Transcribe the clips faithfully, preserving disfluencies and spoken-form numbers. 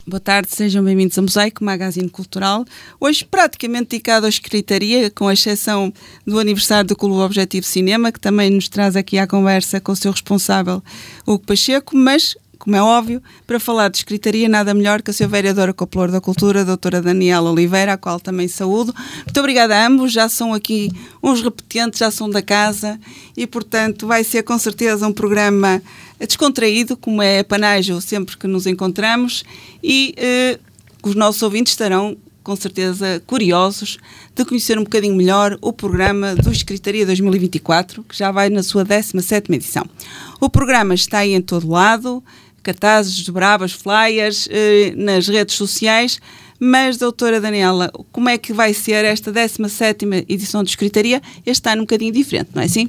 Boa tarde, sejam bem-vindos a Mosaico, magazine cultural. Hoje praticamente dedicado à escritaria, com exceção do aniversário do Clube Objetivo Cinema, que também nos traz aqui à conversa com o seu responsável, Hugo Pacheco, mas, como é óbvio, para falar de escritaria, nada melhor que a sua vereadora Copelouro da Cultura, a doutora Daniela Oliveira, a qual também saúdo. Muito obrigada a ambos, já são aqui uns repetentes, já são da casa e, portanto, vai ser com certeza um programa descontraído, como é apanágio sempre que nos encontramos, e eh, os nossos ouvintes estarão, com certeza, curiosos de conhecer um bocadinho melhor o programa do Escritaria dois mil e vinte e quatro, que já vai na sua décima sétima edição. O programa está aí em todo lado, cartazes, desdobradas, flyers, eh, nas redes sociais, mas, doutora Daniela, como é que vai ser esta décima sétima edição de Escritaria? Este ano um bocadinho diferente, não é assim?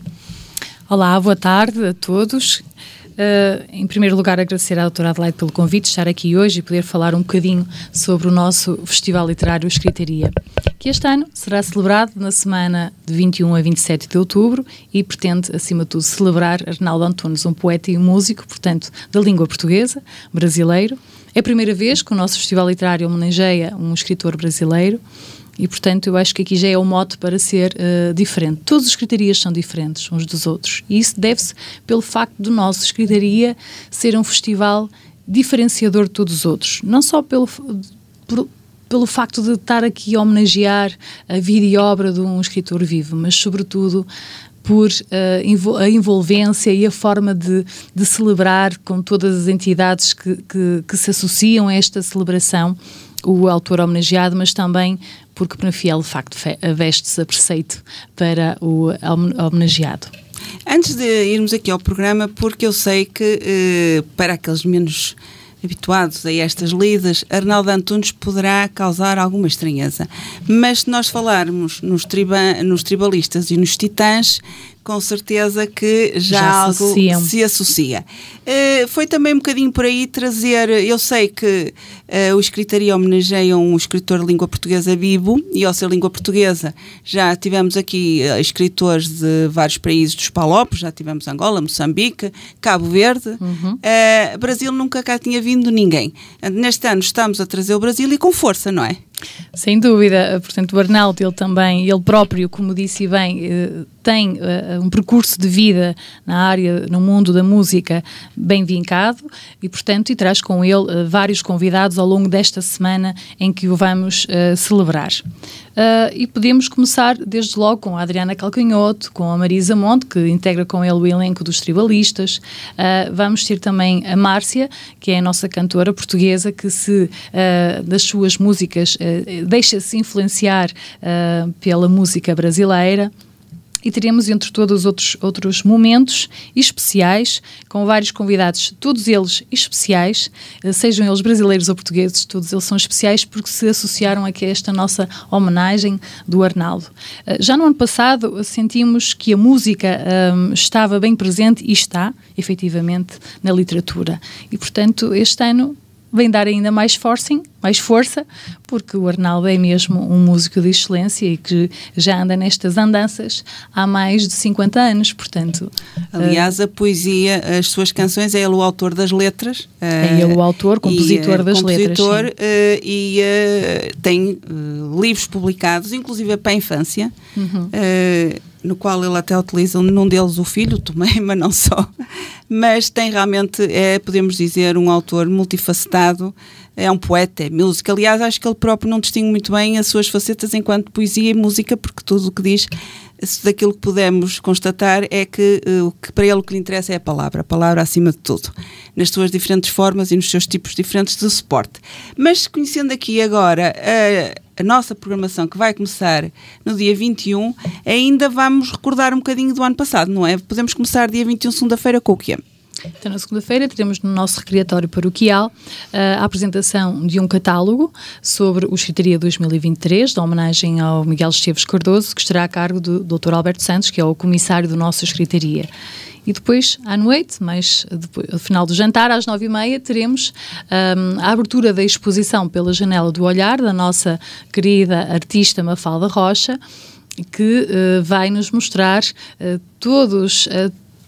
Olá, boa tarde a todos. Uh, em primeiro lugar, agradecer à doutora Adelaide pelo convite de estar aqui hoje e poder falar um bocadinho sobre o nosso Festival Literário Escritaria, que este ano será celebrado na semana de vinte e um a vinte e sete de outubro e pretende, acima de tudo, celebrar Arnaldo Antunes, um poeta e um músico, portanto, da língua portuguesa, brasileiro. É a primeira vez que o nosso Festival Literário homenageia um escritor brasileiro. E, portanto, eu acho que aqui já é o mote para ser uh, diferente. Todas as escritarias são diferentes uns dos outros. E isso deve-se pelo facto do nosso escritaria ser um festival diferenciador de todos os outros. Não só pelo, por, pelo facto de estar aqui a homenagear a vida e obra de um escritor vivo, mas, sobretudo, por uh, a envolvência e a forma de, de celebrar com todas as entidades que, que, que se associam a esta celebração, o autor homenageado, mas também porque, por fiel facto, veste-se a preceito para o homenageado. Antes de irmos aqui ao programa, porque eu sei que, eh, para aqueles menos habituados a estas lidas, Arnaldo Antunes poderá causar alguma estranheza. Mas se nós falarmos nos, triba, nos tribalistas e nos titãs, com certeza que já, já algo associam. se associa. Uh, foi também um bocadinho por aí trazer, eu sei que uh, o Escritaria homenageia um escritor de língua portuguesa vivo, e ao ser língua portuguesa já tivemos aqui uh, escritores de vários países dos Palopes, já tivemos Angola, Moçambique, Cabo Verde, uhum. uh, Brasil nunca cá tinha vindo ninguém. Neste ano estamos a trazer o Brasil e com força, não é? Sem dúvida, portanto o Arnaldo, ele também, ele próprio, como disse bem, tem uh, um percurso de vida na área, no mundo da música bem vincado e, portanto, e traz com ele uh, vários convidados ao longo desta semana em que o vamos uh, celebrar. Uh, e podemos começar desde logo com a Adriana Calcanhoto, com a Marisa Monte, que integra com ele o elenco dos tribalistas. Uh, vamos ter também a Márcia, que é a nossa cantora portuguesa, que se uh, das suas músicas uh, deixa-se influenciar uh, pela música brasileira. E teremos entre todos os outros, outros momentos especiais, com vários convidados, todos eles especiais, sejam eles brasileiros ou portugueses, todos eles são especiais porque se associaram aqui a esta nossa homenagem do Arnaldo. Já no ano passado sentimos que a música um, estava bem presente e está, efetivamente, na literatura. E, portanto, este ano vem dar ainda mais forcing, mais força, porque o Arnaldo é mesmo um músico de excelência e que já anda nestas andanças há mais de cinquenta anos, portanto... Aliás, a poesia, as suas canções, é ele o autor das letras. É ele o autor, compositor e, das compositor, letras. Uh, e uh, tem uh, livros publicados, inclusive para a infância, uhum. uh, no qual ele até utiliza num deles o filho também, mas não só. Mas tem realmente, é, podemos dizer, um autor multifacetado, é um poeta, é música. Aliás, acho que ele próprio não distingue muito bem as suas facetas enquanto poesia e música, porque tudo o que diz, daquilo que podemos constatar, é que, uh, que para ele o que lhe interessa é a palavra, a palavra acima de tudo, nas suas diferentes formas e nos seus tipos diferentes de suporte. Mas conhecendo aqui agora a, a nossa programação, que vai começar no dia vinte e um, ainda vamos recordar um bocadinho do ano passado, não é? Podemos começar dia vinte e um, segunda-feira, com o quê? Então, na segunda-feira, teremos no nosso recreatório paroquial uh, a apresentação de um catálogo sobre o Escritaria dois mil e vinte e três, da homenagem ao Miguel Esteves Cardoso, que estará a cargo do doutor Alberto Santos, que é o comissário do nosso Escritaria. E depois, à noite, mas depois, ao final do jantar, às nove e meia, teremos um, a abertura da exposição Pela Janela do Olhar, da nossa querida artista Mafalda Rocha, que uh, vai nos mostrar uh, todos... Uh,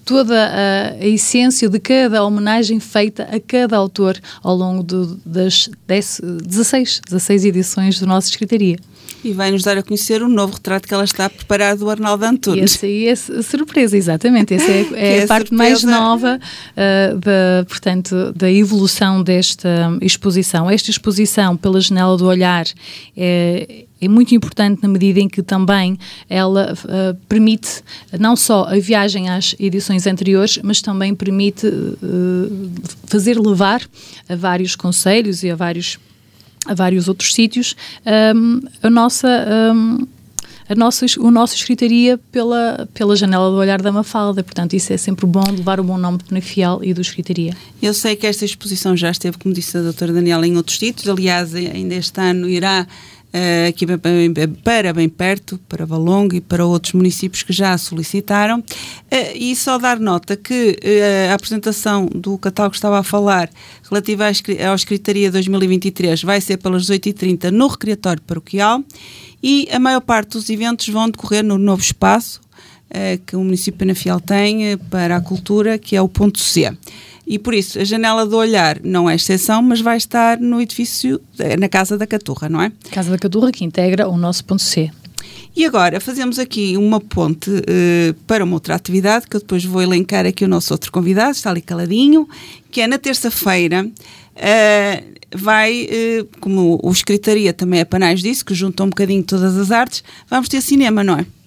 toda a, a essência de cada homenagem feita a cada autor ao longo de, das dez, dezasseis, dezasseis edições do nosso Escritaria. E vai-nos dar a conhecer o novo retrato que ela está a preparar do Arnaldo Antunes. Esse aí é a surpresa, exatamente. Essa é, é, é a parte surpresa. mais nova uh, da, portanto, da evolução desta exposição. Esta exposição, pela janela do olhar, é, é muito importante na medida em que também ela uh, permite não só a viagem às edições anteriores, mas também permite uh, fazer levar a vários concelhos e a vários a vários outros sítios, um, a nossa, um, a nossa, o nosso Escritaria pela, pela janela do olhar da Mafalda. Portanto, isso é sempre bom, de levar o bom nome de Penafiel e do Escritaria. Eu sei que esta exposição já esteve, como disse a doutora Daniela, em outros sítios. Aliás, ainda este ano irá uh, aqui bem, bem, para bem perto, para Valongo e para outros municípios que já a solicitaram. Uh, e só dar nota que uh, a apresentação do catálogo que estava a falar, relativa ao Escritaria dois mil e vinte e três, vai ser pelas dezoito e trinta no Recreatório Paroquial, e a maior parte dos eventos vão decorrer no novo espaço uh, que o município de Penafiel tem uh, para a cultura, que é o ponto C. E por isso, a janela do olhar não é exceção, mas vai estar no edifício, na Casa da Caturra, não é? Casa da Caturra, que integra o nosso ponto C. E agora fazemos aqui uma ponte uh, para uma outra atividade, que eu depois vou elencar aqui o nosso outro convidado, está ali caladinho, que é na terça-feira. Uh, vai, uh, como o Escritaria também é panais disso, que junta um bocadinho todas as artes, vamos ter cinema, não é?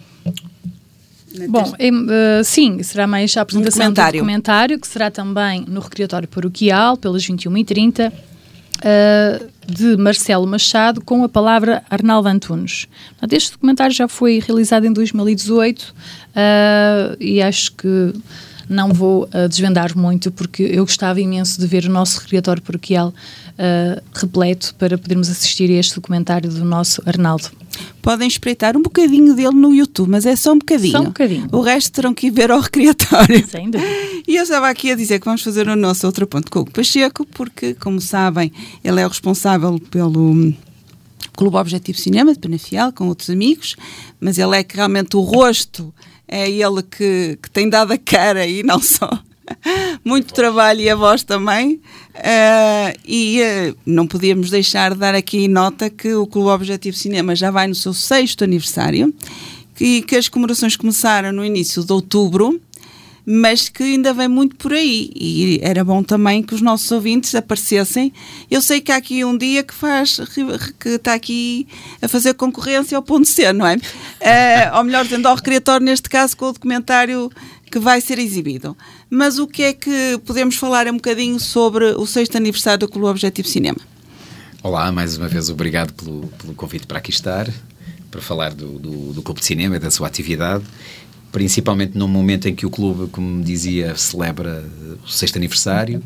Bom, é, uh, sim, será mais a apresentação um documentário. do documentário, que será também no Recreatório Paroquial, pelas vinte e uma e trinta, uh, de Marcelo Machado, com a palavra Arnaldo Antunes. Portanto, este documentário já foi realizado em dois mil e dezoito uh, e acho que não vou uh, desvendar muito, porque eu gostava imenso de ver o nosso Recreatório Paroquial uh, repleto para podermos assistir a este documentário do nosso Arnaldo. Podem espreitar um bocadinho dele no YouTube, mas é só um bocadinho. Só um bocadinho. O resto terão que ir ver ao Recreatório. Sem dúvida. E eu estava aqui a dizer que vamos fazer o nosso outro ponto com o Pacheco, porque, como sabem, ele é o responsável pelo Clube Objetivo Cinema de Penafiel, com outros amigos, mas ele é que realmente o rosto, é ele que, que tem dado a cara e não só. Muito trabalho e a voz também. Uh, e uh, não podíamos deixar de dar aqui nota que o Clube Objetivo Cinema já vai no seu sexto aniversário, que, que as comemorações começaram no início de outubro, mas que ainda vem muito por aí, e era bom também que os nossos ouvintes aparecessem. Eu sei que há aqui um dia que faz, que está aqui a fazer concorrência ao ponto C, não é? Uh, ou melhor dizendo, ao Recreatório, neste caso, com o documentário que vai ser exibido. Mas o que é que podemos falar um bocadinho sobre o sexto aniversário do Clube Objetivo Cinema? Olá, mais uma vez obrigado pelo, pelo convite para aqui estar, para falar do, do, do Clube de Cinema e da sua atividade, principalmente num momento em que o clube, como dizia, celebra o sexto aniversário.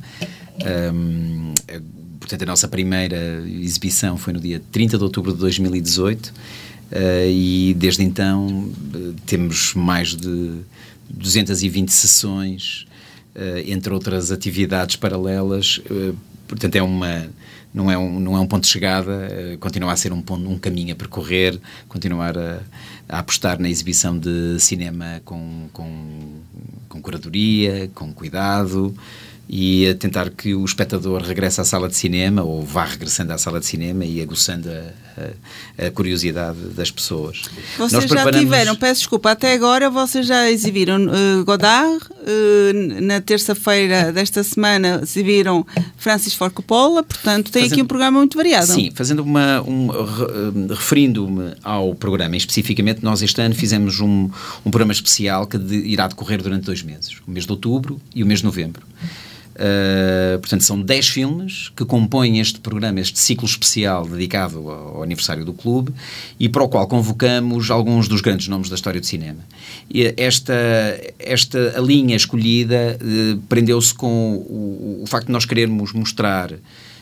Um, portanto, a nossa primeira exibição foi no dia trinta de outubro de dois mil e dezoito, uh, e desde então uh, temos mais de duzentas e vinte sessões, uh, entre outras atividades paralelas. Uh, portanto, é uma, não, é um, não é um ponto de chegada, uh, continua a ser um, ponto, um caminho a percorrer, continuar a, a apostar na exibição de cinema com, com, com curadoria, com cuidado, e a tentar que o espectador regresse à sala de cinema, ou vá regressando à sala de cinema e aguçando a, a, a curiosidade das pessoas. Vocês Nós já preparamos... tiveram, peço desculpa, até agora vocês já exibiram uh, Godard, uh, na terça-feira desta semana exibiram Francis Ford Coppola, portanto tem fazendo... aqui um programa muito variado. Sim, fazendo uma, um, re, referindo-me ao programa especificamente, nós este ano fizemos um, um programa especial que de, irá decorrer durante dois meses, o mês de outubro e o mês de novembro. Uh, portanto, são dez filmes que compõem este programa, este ciclo especial dedicado ao, ao aniversário do clube, e para o qual convocamos alguns dos grandes nomes da história do cinema. E esta, esta a linha escolhida uh, prendeu-se com o, o facto de nós querermos mostrar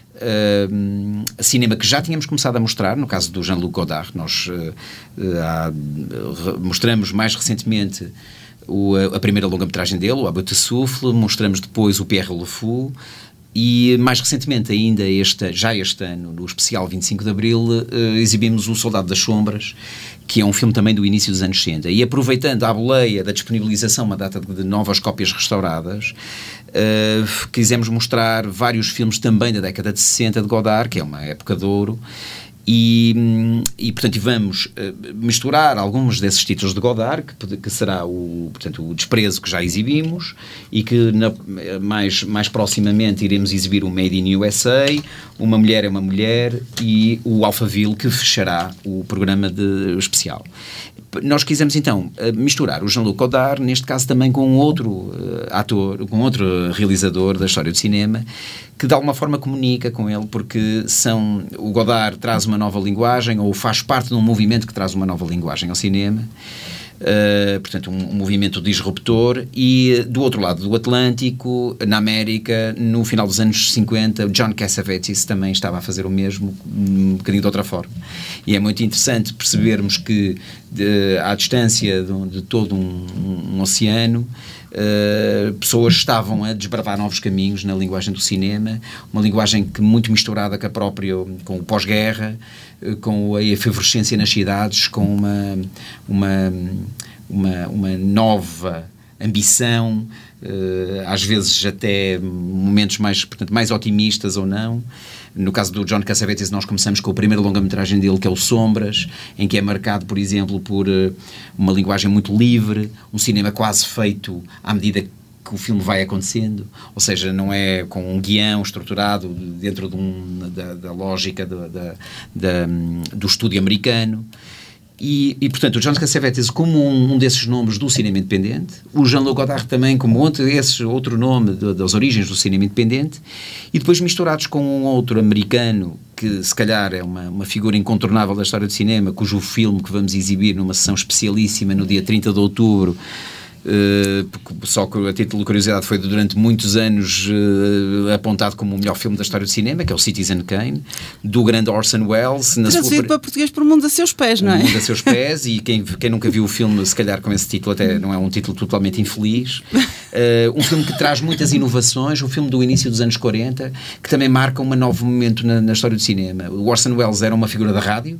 Uh, cinema que já tínhamos começado a mostrar, no caso do Jean-Luc Godard. Nós uh, uh, há, uh, mostramos mais recentemente o, a primeira longa-metragem dele, o A Bout de Souffle, mostramos depois o Pierre Le Fou, E mais recentemente, ainda este, já este ano, no especial vinte e cinco de Abril, uh, exibimos O Soldado das Sombras, que é um filme também do início dos anos sessenta. E aproveitando a boleia da disponibilização, uma data de novas cópias restauradas, uh, quisemos mostrar vários filmes também da década de sessenta de Godard, que é uma época de ouro. E, e, portanto, vamos uh, misturar alguns desses títulos de Godard, que, que será o, portanto, o Desprezo, que já exibimos, e que na, mais, mais proximamente iremos exibir o Made in U S A, Uma Mulher é uma Mulher e o Alphaville, que fechará o programa de, especial. Nós quisemos, então, misturar o Jean-Luc Godard, neste caso também com outro uh, ator, com outro realizador da história do cinema, que de alguma forma comunica com ele, porque são, o Godard traz uma nova linguagem, ou faz parte de um movimento que traz uma nova linguagem ao cinema, uh, portanto um, um movimento disruptor, e do outro lado do Atlântico, na América, no final dos anos cinquenta, o John Cassavetes também estava a fazer o mesmo, um bocadinho de outra forma. E é muito interessante percebermos que de, à distância de, de todo um, um, um oceano, Uh, pessoas estavam a desbravar novos caminhos na linguagem do cinema, uma linguagem que muito misturada com a própria, com o pós-guerra, uh, com a efervescência nas cidades, com uma, uma, uma, uma nova ambição, uh, às vezes até momentos mais, portanto, mais otimistas ou não. No caso do John Cassavetes, nós começamos com a primeira longa-metragem dele, que é o Sombras, em que é marcado, por exemplo, por uh, uma linguagem muito livre, um cinema quase feito à medida que o filme vai acontecendo, ou seja, não é com um guião estruturado dentro de um, da, da lógica do, da, da, do estúdio americano. E, e, portanto, o John Cassavetes como um, um desses nomes do cinema independente, o Jean-Luc Godard também como outro, esse outro nome de, das origens do cinema independente, e depois misturados com um outro americano que se calhar é uma, uma figura incontornável da história do cinema, cujo filme que vamos exibir numa sessão especialíssima no dia trinta de outubro, Uh, só que a título de curiosidade foi durante muitos anos uh, apontado como o melhor filme da história do cinema, que é o Citizen Kane, do grande Orson Welles. Traduzido sua... para português por O Mundo a Seus Pés, não é? O Mundo a Seus Pés, e quem, quem nunca viu o filme, se calhar com esse título até não é um título totalmente infeliz. Uh, um filme que traz muitas inovações, um filme do início dos anos quarenta, que também marca um novo momento na, na história do cinema. O Orson Welles era uma figura da rádio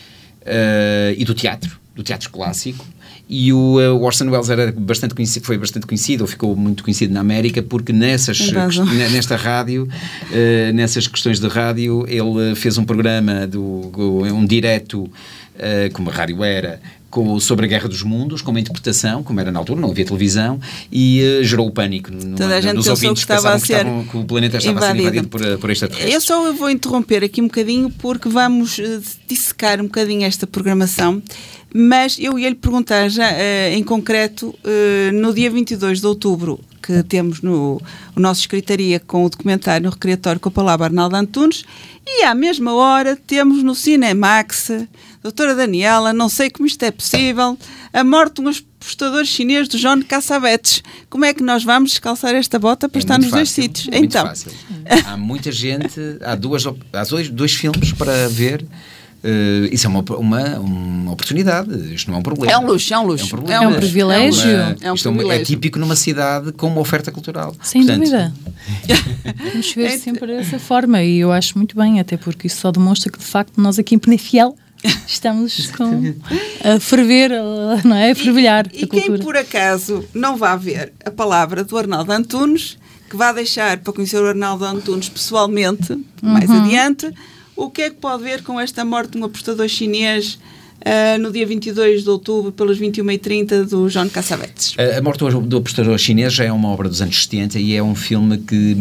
uh, e do teatro, do teatro clássico. E o, uh, o Orson Welles era bastante conhecido, foi bastante conhecido, ou ficou muito conhecido na América, porque nessas, quest- nesta rádio, uh, nessas questões de rádio, ele fez um programa, do, um direto, uh, como a rádio era, com, sobre a Guerra dos Mundos, com uma interpretação, como era na altura, não havia televisão, e uh, gerou o pânico no, Toda a gente nos ouvintes que pensavam que, estavam, que o planeta estava invadido. a ser invadido por, por extraterrestres. Eu só vou interromper aqui um bocadinho, porque vamos uh, dissecar um bocadinho esta programação. Mas eu ia lhe perguntar já, uh, em concreto, uh, no dia vinte e dois de outubro, que temos no o nosso escritaria com o documentário no Recreatório com a palavra Arnaldo Antunes, e à mesma hora temos no Cinemax, doutora Daniela, não sei como isto é possível, a morte de um apostador chinês do John Cassavetes. Como é que nós vamos descalçar esta bota para é estar nos fácil, dois sítios? É então. muito fácil. Há muita gente, há, duas, há dois, dois filmes para ver. Uh, isso é uma, uma, uma oportunidade, isto não é um problema. É um luxo, é um luxo. É um, problema. É um privilégio. É, uma, é, um isto privilégio. É típico numa cidade com uma oferta cultural. Sem Portanto, dúvida. Vamos ver é, sempre dessa forma, e eu acho muito bem, até porque isso só demonstra que de facto nós aqui em Penafiel estamos com, a ferver, não é? A fervilhar e, a cultura. E quem por acaso não vá ver a palavra do Arnaldo Antunes, que vá deixar para conhecer o Arnaldo Antunes pessoalmente, uhum. mais adiante, o que é que pode ver com esta morte de um apostador chinês uh, no dia vinte e dois de outubro, pelas vinte e uma e trinta, do John Cassavetes? A, a morte do, do apostador chinês já é uma obra dos anos setenta e é um filme que,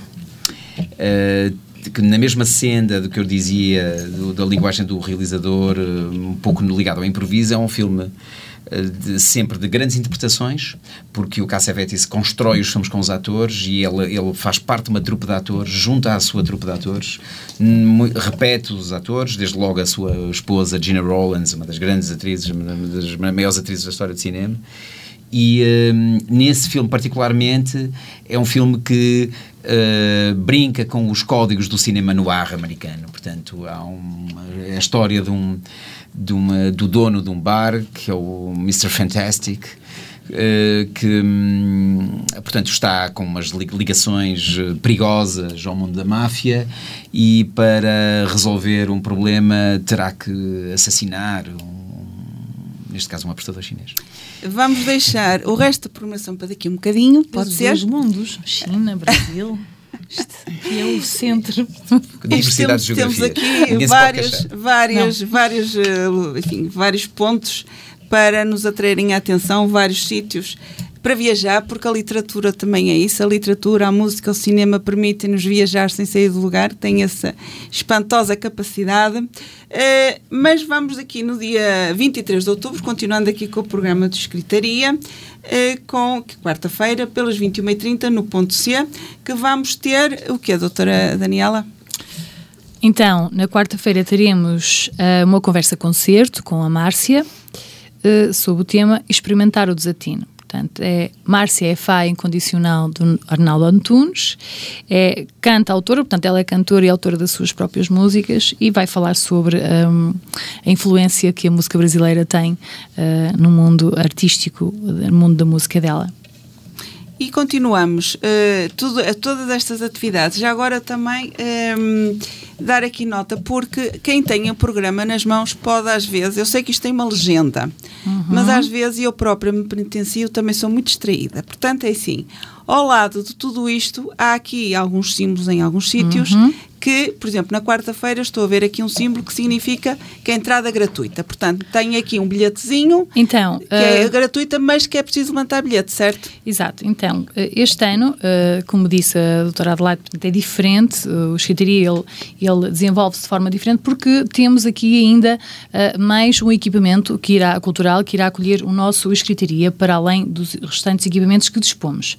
uh, que na mesma senda do que eu dizia, do, da linguagem do realizador, um pouco ligado ao improviso, é um filme De, sempre de grandes interpretações, porque o Cassavetes constrói os filmes com os atores e ele, ele faz parte de uma trupe de atores, junta à sua trupe de atores, repete os atores, desde logo a sua esposa Gina Rowlands, uma das grandes atrizes, uma das maiores atrizes da história do cinema, e um, nesse filme particularmente é um filme que uh, brinca com os códigos do cinema noir americano. Portanto, há uma, a história de um De uma, do dono de um bar, que é o mister Fantastic, que, portanto, está com umas ligações perigosas ao mundo da máfia e para resolver um problema terá que assassinar, um, neste caso, um apostador chinês. Vamos deixar o resto da programação para daqui um bocadinho, pode ser? Os mundos, China, Brasil... Isto é o centro. Diversidade de temos, geografia. temos aqui vários, vários, vários, enfim, vários pontos para nos atraírem a atenção, vários sítios para viajar, porque a literatura também é isso. A literatura, a música, o cinema permitem-nos viajar sem sair do lugar, tem essa espantosa capacidade. Uh, mas vamos aqui no dia vinte e três de outubro, continuando aqui com o programa de escritaria, uh, com quarta-feira, pelas vinte e uma e trinta, no ponto C, que vamos ter o quê, doutora Daniela? Então, na quarta-feira teremos uh, uma conversa-concerto com a Márcia, uh, sobre o tema Experimentar o Desatino. Portanto, é, Márcia é fã incondicional do Arnaldo Antunes, é canta-autora, portanto ela é cantora e autora das suas próprias músicas e vai falar sobre um, a influência que a música brasileira tem uh, no mundo artístico, no mundo da música dela. E continuamos uh, tudo, uh, todas estas atividades. Já agora também um, dar aqui nota, porque quem tem o programa nas mãos pode às vezes, eu sei que isto tem uma legenda, uhum. mas às vezes eu própria me penitencio, também sou muito distraída. Portanto é assim, ao lado de tudo isto, há aqui alguns símbolos em alguns sítios, uhum. que, por exemplo, na quarta-feira estou a ver aqui um símbolo que significa que a entrada é gratuita. Portanto, tenho aqui um bilhetezinho então, que é uh, gratuita, mas que é preciso levantar bilhete, certo? Exato. Então, este ano, uh, como disse a doutora Adelaide, é diferente, uh, o escritaria ele, ele desenvolve-se de forma diferente porque temos aqui ainda uh, mais um equipamento que irá, cultural que irá acolher o nosso escritaria para além dos restantes equipamentos que dispomos.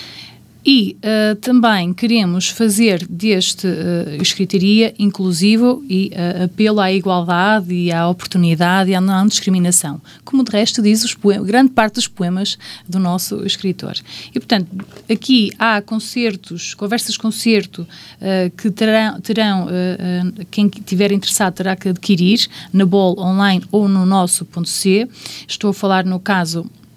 E uh, também queremos fazer deste uh, escritaria inclusivo e uh, apelo à igualdade e à oportunidade e à não discriminação, como de resto diz os poemas, grande parte dos poemas do nosso escritor. E, portanto, aqui há concertos, conversas-concerto, uh, que terão, terão uh, uh, quem estiver interessado terá que adquirir na B O L online ou no nosso ponto C. Estou a falar no caso...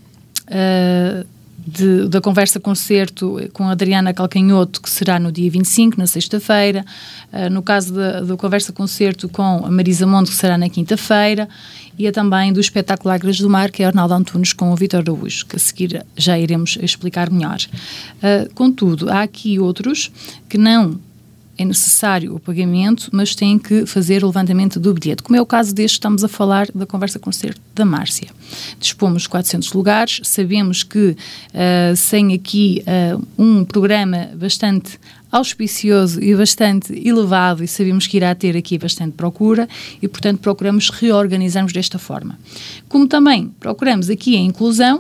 Uh, De, da conversa-concerto com a Adriana Calcanhoto, que será no dia vinte e cinco, na sexta-feira, uh, no caso da, da conversa-concerto com a Marisa Monte, que será na quinta-feira, e é também do espetáculo Águias do Mar, que é Arnaldo Antunes com o Vítor Araújo, que a seguir já iremos explicar melhor. Uh, contudo, há aqui outros que não é necessário o pagamento, mas têm que fazer o levantamento do bilhete. Como é o caso deste, estamos a falar da conversa-concerto da Márcia. Dispomos de quatrocentos lugares, sabemos que uh, sem aqui uh, um programa bastante auspicioso e bastante elevado e sabemos que irá ter aqui bastante procura e, portanto, procuramos reorganizarmos desta forma. Como também procuramos aqui a inclusão,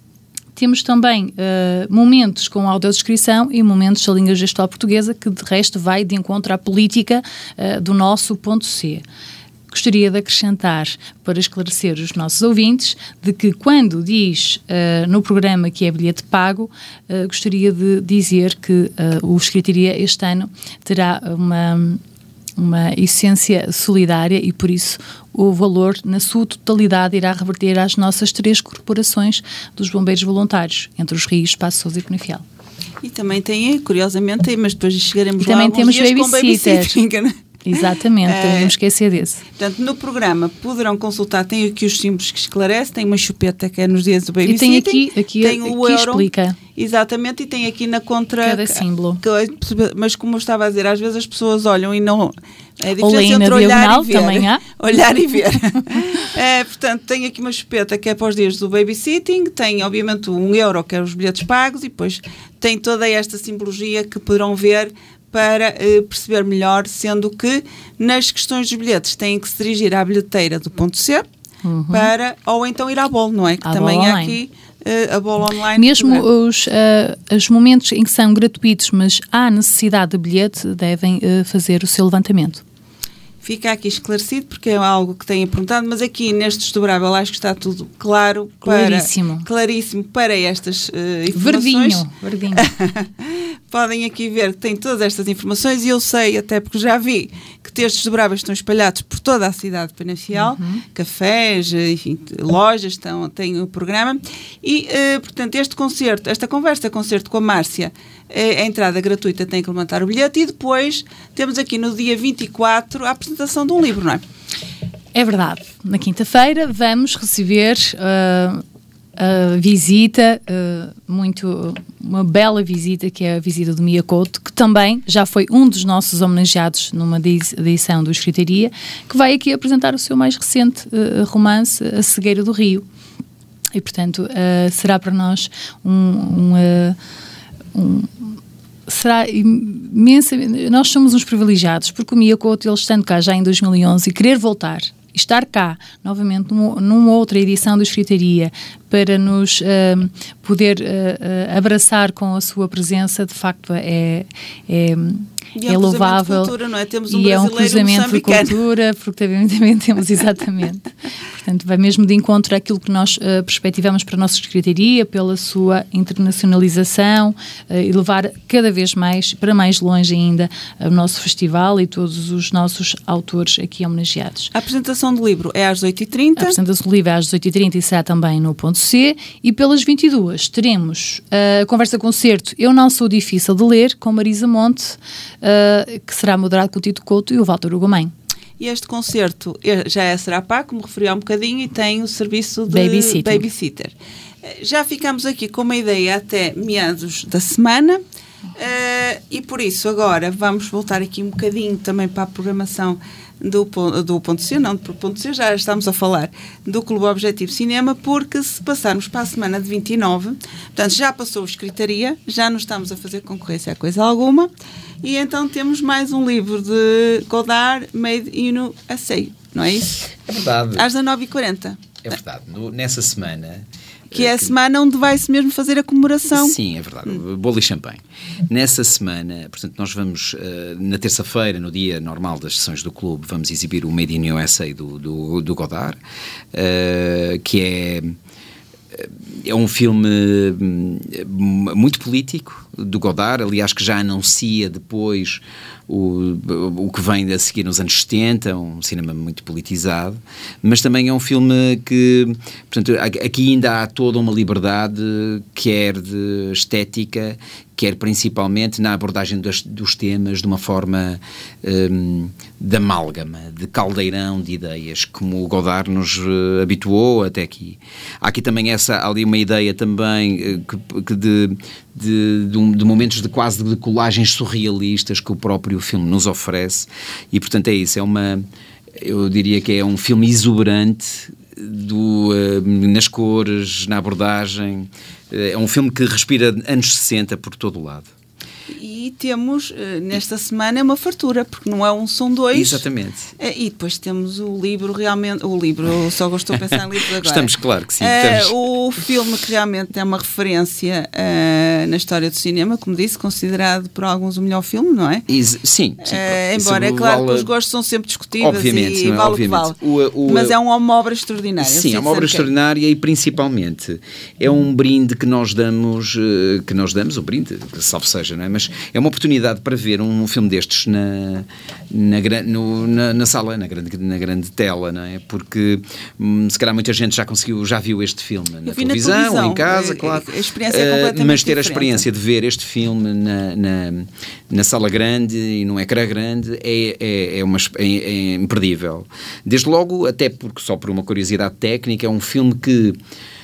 temos também uh, momentos com audiodescrição e momentos da língua gestual portuguesa, que de resto vai de encontro à política uh, do nosso ponto C. Gostaria de acrescentar, para esclarecer os nossos ouvintes, de que quando diz uh, no programa que é bilhete pago, uh, gostaria de dizer que uh, o Escritaria este ano terá uma... uma essência solidária e, por isso, o valor, na sua totalidade, irá reverter às nossas três corporações dos bombeiros voluntários, entre os Rios, Paços de Sousa e Penafiel. E também tem, curiosamente, mas depois chegaremos e lá também temos dias babysitter. com babysitter. Exatamente, não podemos esquecer desse. Portanto, no programa poderão consultar, tem aqui os símbolos que esclarece, tem uma chupeta que é nos dias do baby e tem aqui, aqui, tem o aqui euro, explica. Exatamente, e tem aqui na contra... Cada símbolo. Que, mas como eu estava a dizer, às vezes as pessoas olham e não... É a Ou diferença entre olhar diagonal, e ver. Também há. Olhar e ver. É, portanto, tem aqui uma chupeta que é para os dias do babysitting, tem obviamente um euro que é os bilhetes pagos e depois tem toda esta simbologia que poderão ver para eh, perceber melhor, sendo que nas questões dos bilhetes têm que se dirigir à bilheteira do ponto C, uhum. para, ou então ir à B O L, não é? Que à também é aqui uh, a B O L online. Mesmo os, uh, os momentos em que são gratuitos, mas há necessidade de bilhete, devem uh, fazer o seu levantamento. Fica aqui esclarecido, porque é algo que têm perguntado, mas aqui neste desdobrável acho que está tudo claro, para, claríssimo. claríssimo para estas uh, informações. Verdinho, verdinho. Podem aqui ver que tem todas estas informações e eu sei, até porque já vi, que textos dobráveis estão espalhados por toda a cidade penafiel, uhum. cafés, enfim, lojas estão, têm o programa e, uh, portanto, este concerto, esta conversa, concerto com a Márcia, a entrada gratuita, tem que levantar o bilhete e depois temos aqui no dia vinte e quatro a apresentação de um livro, não é? É verdade. Na quinta-feira vamos receber uh, a visita, uh, muito, uma bela visita, que é a visita do Mia Couto, que também já foi um dos nossos homenageados numa edição do Escritaria, que vai aqui apresentar o seu mais recente uh, romance, A Cegueira do Rio. E, portanto, uh, será para nós um... um, uh, um será imensamente... Nós somos uns privilegiados, porque o Mia Couto, ele estando cá já em dois mil e onze e querer voltar, estar cá novamente numa, numa outra edição do Escritaria para nos uh, poder uh, uh, abraçar com a sua presença, de facto é, é, e é, é louvável. Cultura, não é? Temos um e é um cruzamento de cultura, porque também temos exatamente. Portanto, vai mesmo de encontro àquilo que nós uh, perspectivamos para a nossa Escritaria, pela sua internacionalização uh, e levar cada vez mais, para mais longe ainda, o nosso festival e todos os nossos autores aqui homenageados. A apresentação do livro é às oito e trinta. A apresentação do livro é às dezoito e trinta e será também no Ponto C. E pelas vinte e duas teremos a uh, conversa-concerto Eu Não Sou Difícil de Ler, com Marisa Monte, uh, que será moderado com o Tito Couto e o Walter Ugumem. E este concerto já é será pago, como referi há um bocadinho, e tem o serviço de babysitter. babysitter. Já ficamos aqui com uma ideia até meados da semana, uh, e por isso agora vamos voltar aqui um bocadinho também para a programação do, do Ponto C, não do Ponto C, já estamos a falar do Clube Objetivo Cinema, porque se passarmos para a semana de vinte e nove, portanto já passou a Escritaria, já não estamos a fazer concorrência a coisa alguma, e então temos mais um livro de Godard, Made in U S A, não é isso? É verdade. Às dezenove e quarenta. É verdade. No, nessa semana... Que é a semana onde vai-se mesmo fazer a comemoração. Sim, é verdade. Hum. Bolo e champanhe. Nessa semana, portanto, nós vamos, uh, na terça-feira, no dia normal das sessões do clube, vamos exibir o Made in U S A do, do, do Godard, uh, que é... É um filme muito político do Godard, aliás, que já anuncia depois o, o que vem a seguir nos anos setenta, um cinema muito politizado, mas também é um filme que, portanto, aqui ainda há toda uma liberdade, quer de estética, quer principalmente na abordagem dos, dos temas de uma forma um, de amálgama, de caldeirão de ideias, como o Godard nos uh, habituou até aqui. Há aqui também essa, há ali uma ideia também uh, que, que de, de, de, um, de momentos de quase de colagens surrealistas que o próprio filme nos oferece, e portanto é isso, é uma, eu diria que é um filme exuberante, do, uh, nas cores, na abordagem. É um filme que respira anos sessenta por todo o lado. E temos, nesta semana, uma fartura, porque não é um, são dois. Exatamente. E depois temos o livro, realmente, o livro, eu só estou a pensar em livros agora. Estamos, claro que sim. Uh, o filme que realmente é uma referência uh, na história do cinema, como disse, considerado por alguns o melhor filme, não é? Is, sim. sim uh, embora é claro vale, que os gostos são sempre discutíveis, obviamente, e não, vale obviamente. o que vale. O, o, Mas é uma obra extraordinária. Sim, é uma obra extraordinária e principalmente é um brinde que nós damos, que nós damos, o brinde, salvo seja, não é? Mas é uma oportunidade para ver um filme destes na, na, no, na, na sala, na grande, na grande tela, não é? Porque hum, se calhar muita gente já conseguiu, já viu este filme na televisão, na televisão, ou em casa, claro. A experiência é completamente uh, mas ter diferente. A experiência de ver este filme na, na, na sala grande e num ecrã grande é, é, é, uma, é, é imperdível. Desde logo, até porque, só por uma curiosidade técnica, é um filme que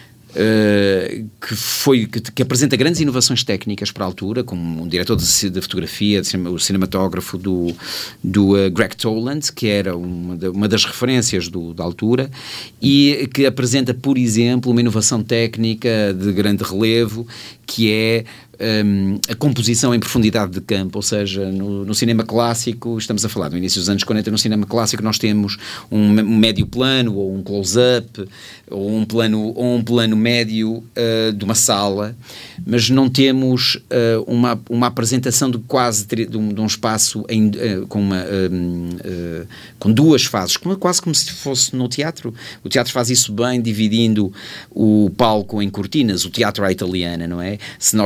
Uh, que, foi, que, que apresenta grandes inovações técnicas para a altura, como um diretor de, de fotografia, de cinema, o cinematógrafo do, do uh, Greg Toland, que era uma, de, uma das referências do, da altura, e que apresenta, por exemplo, uma inovação técnica de grande relevo, que é Um, a composição em profundidade de campo, ou seja, no, no cinema clássico, estamos a falar no início dos anos quarenta, no cinema clássico nós temos um, um médio plano, ou um close-up, ou um plano, ou um plano médio uh, de uma sala, mas não temos uh, uma, uma apresentação de quase de um, de um espaço em, uh, com, uma, um, uh, com duas fases, como, quase como se fosse no teatro. O teatro faz isso bem, dividindo o palco em cortinas, o teatro à italiana, não é? Se nós queremos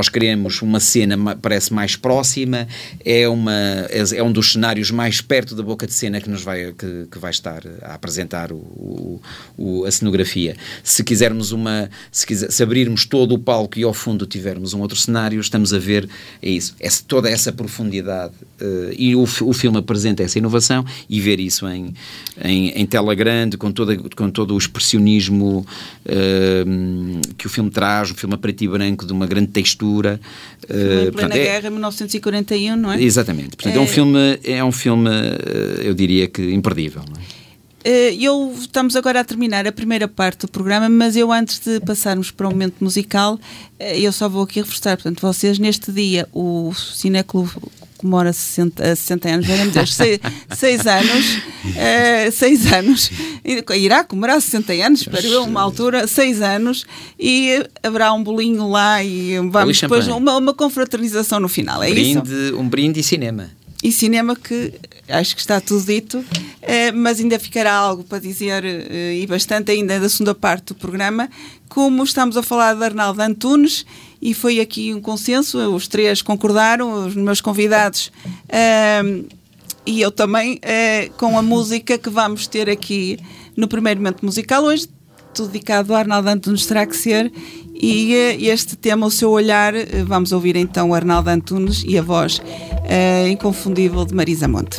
digamos, uma cena parece mais próxima, é, uma, é, é um dos cenários mais perto da boca de cena que nos vai, que, que vai estar a apresentar o, o, o, a cenografia. Se quisermos uma, se, quiser, se abrirmos todo o palco e ao fundo tivermos um outro cenário, estamos a ver é isso, essa, toda essa profundidade uh, e o, o filme apresenta essa inovação, e ver isso em, em, em tela grande, com, toda, com todo o expressionismo uh, que o filme traz, um filme a preto e branco de uma grande textura. Uh, em plena portanto, guerra, é, mil novecentos e quarenta e um, não é? Exatamente. Portanto, é, é um filme, é um filme uh, eu diria que imperdível, não é? Eu, estamos agora a terminar a primeira parte do programa, mas eu, antes de passarmos para o momento musical, eu só vou aqui reforçar, portanto, vocês neste dia, o Cineclube comemora sessenta, sessenta anos, meu Deus, seis, seis anos, uh, seis anos, irá comemorar sessenta anos, espero eu, uma altura, seis anos, e haverá um bolinho lá e vamos depois uma, uma confraternização no final, é brinde, isso? Um brinde e cinema. E cinema, que acho que está tudo dito, eh, mas ainda ficará algo para dizer, eh, e bastante ainda da segunda parte do programa, como estamos a falar de Arnaldo Antunes, e foi aqui um consenso, os três concordaram, os meus convidados, eh, e eu também, eh, com a música que vamos ter aqui no primeiro momento musical hoje, tudo dedicado a Arnaldo Antunes terá que ser, e este tema, O Seu Olhar, vamos ouvir então o Arnaldo Antunes e a voz uh, inconfundível de Marisa Monte.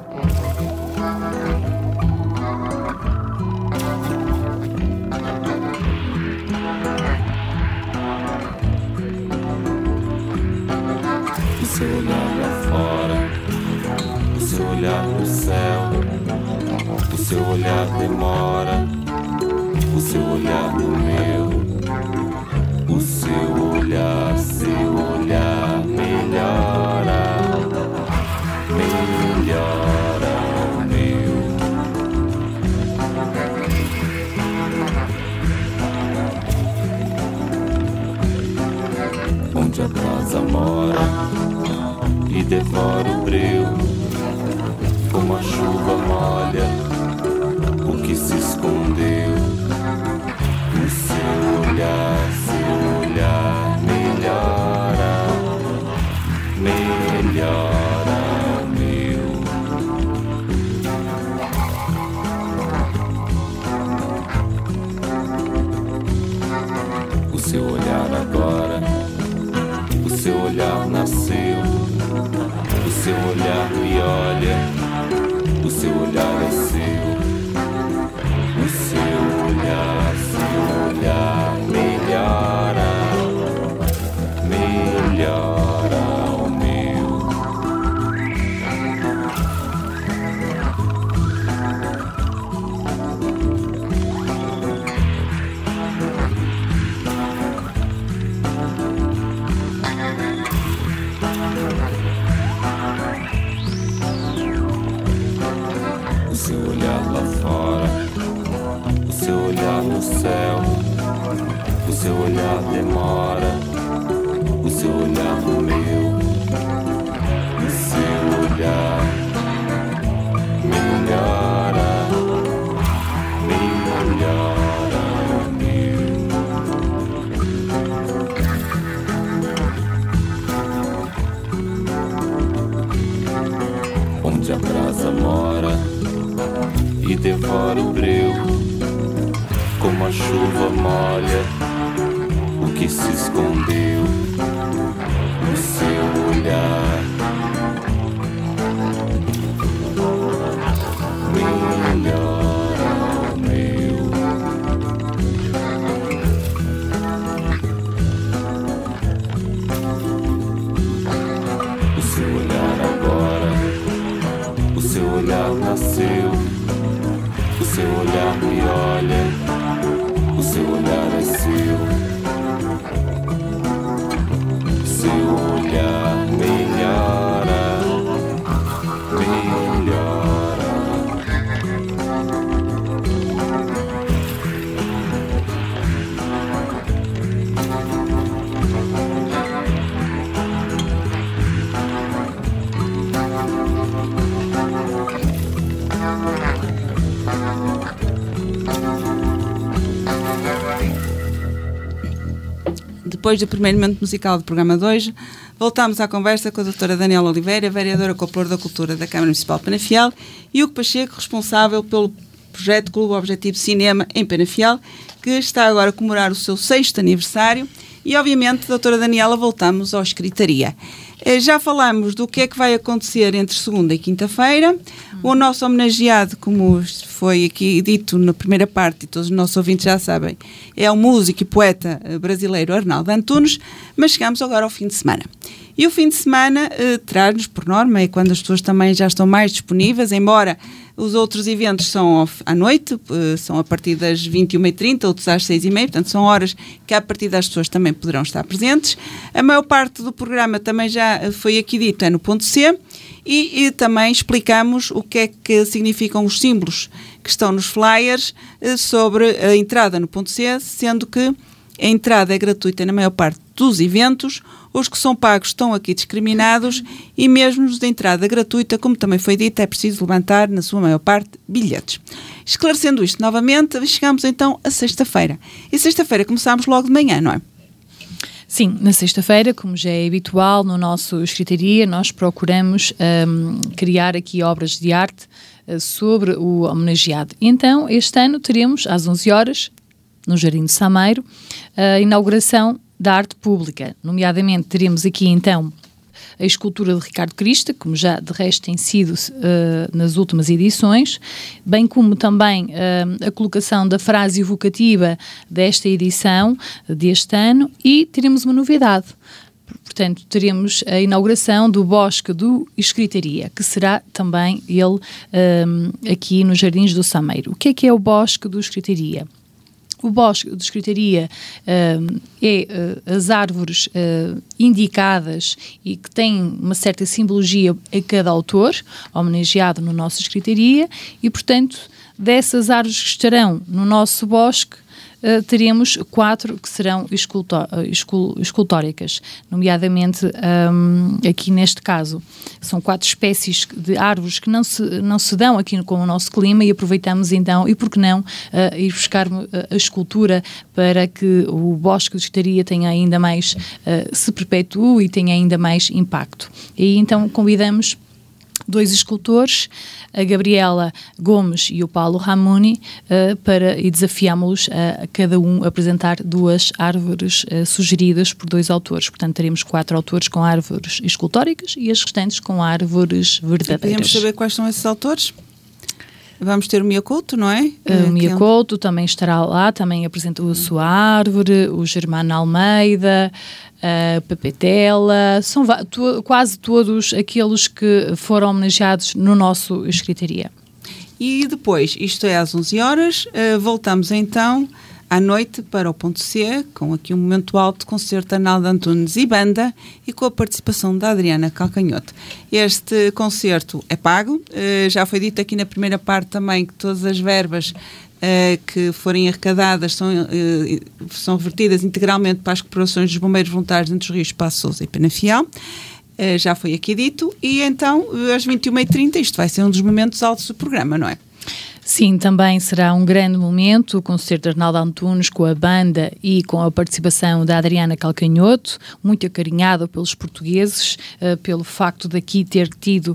O seu olhar lá fora, o seu olhar no céu, o seu olhar demora, o seu olhar no meu. O seu olhar, seu olhar melhora, melhora o meu. Onde a brasa mora e devora o breu, como a chuva molha o que se escondeu. O seu olhar, seu olhar melhora, melhora o meu. O seu olhar agora, o seu olhar nasceu, o seu olhar me olha, o seu olhar é seu. O seu olhar, seu olhar melhora, melhora o meu. O seu olhar lá fora, o seu olhar no céu, o seu olhar demora, o seu olhar no meu. O seu olhar melhora, melhora o meu. Onde a brasa mora e devora o breu, como a chuva molha o que se escondeu. O seu olhar melhora o meu. O seu olhar agora, o seu olhar nasceu, o seu olhar me olha, o seu olhar é seu. Seu olhar melhora, melhora. depois do primeiro momento musical do programa de hoje, voltamos à conversa com a doutora Daniela Oliveira, vereadora com o Pluro da Cultura da Câmara Municipal de Penafiel, e Hugo Pacheco, responsável pelo projeto Clube Objetivo Cinema em Penafiel, que está agora a comemorar o seu sexto aniversário. E, obviamente, doutora Daniela, voltamos ao Escritaria. Já falámos do que é que vai acontecer entre segunda e quinta-feira. O nosso homenageado, como foi aqui dito na primeira parte, e todos os nossos ouvintes já sabem, é o músico e poeta brasileiro Arnaldo Antunes, mas chegamos agora ao fim de semana. E o fim de semana eh, traz-nos, por norma, é quando as pessoas também já estão mais disponíveis, embora os outros eventos são à noite, eh, são a partir das vinte e uma e trinta, outros às seis e meia, portanto são horas que a partir das pessoas também poderão estar presentes. A maior parte do programa também já foi aqui dito, é no ponto C, e, e também explicamos o que é que significam os símbolos que estão nos flyers eh, sobre a entrada no ponto C, sendo que a entrada é gratuita na maior parte dos eventos, os que são pagos estão aqui discriminados e mesmo os de entrada gratuita, como também foi dito, é preciso levantar, na sua maior parte, bilhetes. Esclarecendo isto novamente, chegamos então a sexta-feira. E sexta-feira começamos logo de manhã, não é? Sim, na sexta-feira, como já é habitual no nosso Escritaria, nós procuramos um, criar aqui obras de arte uh, sobre o homenageado. Então, este ano teremos às onze horas, no Jardim de Sameiro, a inauguração da arte pública. Nomeadamente, teremos aqui então a escultura de Ricardo Crista, como já de resto tem sido uh, nas últimas edições, bem como também uh, a colocação da frase evocativa desta edição, deste ano, e teremos uma novidade. Portanto, teremos a inauguração do Bosque do Escritaria, que será também ele um, aqui nos Jardins do Sameiro. O que é que é o Bosque do Escritaria? O Bosque do Escritaria uh, é uh, as árvores uh, indicadas e que têm uma certa simbologia a cada autor, homenageado no nosso Escritaria, e, portanto, dessas árvores que estarão no nosso bosque, Uh, teremos quatro que serão escultó- escul- escultóricas, nomeadamente um, aqui neste caso. São quatro espécies de árvores que não se, não se dão aqui com o nosso clima e aproveitamos então, e por que não, uh, ir buscar uh, a escultura para que o Bosque de Escritaria tenha ainda mais, uh, se perpetue e tenha ainda mais impacto. E então convidamos dois escultores, a Gabriela Gomes e o Paulo Ramoni, uh, para, e desafiámos-los a, a cada um apresentar duas árvores uh, sugeridas por dois autores. Portanto, teremos quatro autores com árvores escultóricas e as restantes com árvores verdadeiras. Podemos saber quais são esses autores? Vamos ter o Mia Couto, não é? Uh, o Mia Couto também estará lá, também apresentou a sua árvore, o Germano Almeida, a Papetela, são to- quase todos aqueles que foram homenageados no nosso Escritaria. E depois, isto é às onze horas, uh, voltamos então à noite para o ponto C, com aqui um momento alto de concerto de Arnaldo Antunes e banda, e com a participação da Adriana Calcanhoto. Este concerto é pago, uh, já foi dito aqui na primeira parte também que todas as verbas uh, que forem arrecadadas são, uh, são revertidas integralmente para as corporações dos bombeiros voluntários entre os rios Passo Sousa e Penafiel. Uh, já foi aqui dito, e então às vinte e uma e trinta isto vai ser um dos momentos altos do programa, não é? Sim, também será um grande momento o concerto de Arnaldo Antunes com a banda e com a participação da Adriana Calcanhoto, muito acarinhada pelos portugueses, uh, pelo facto de aqui ter tido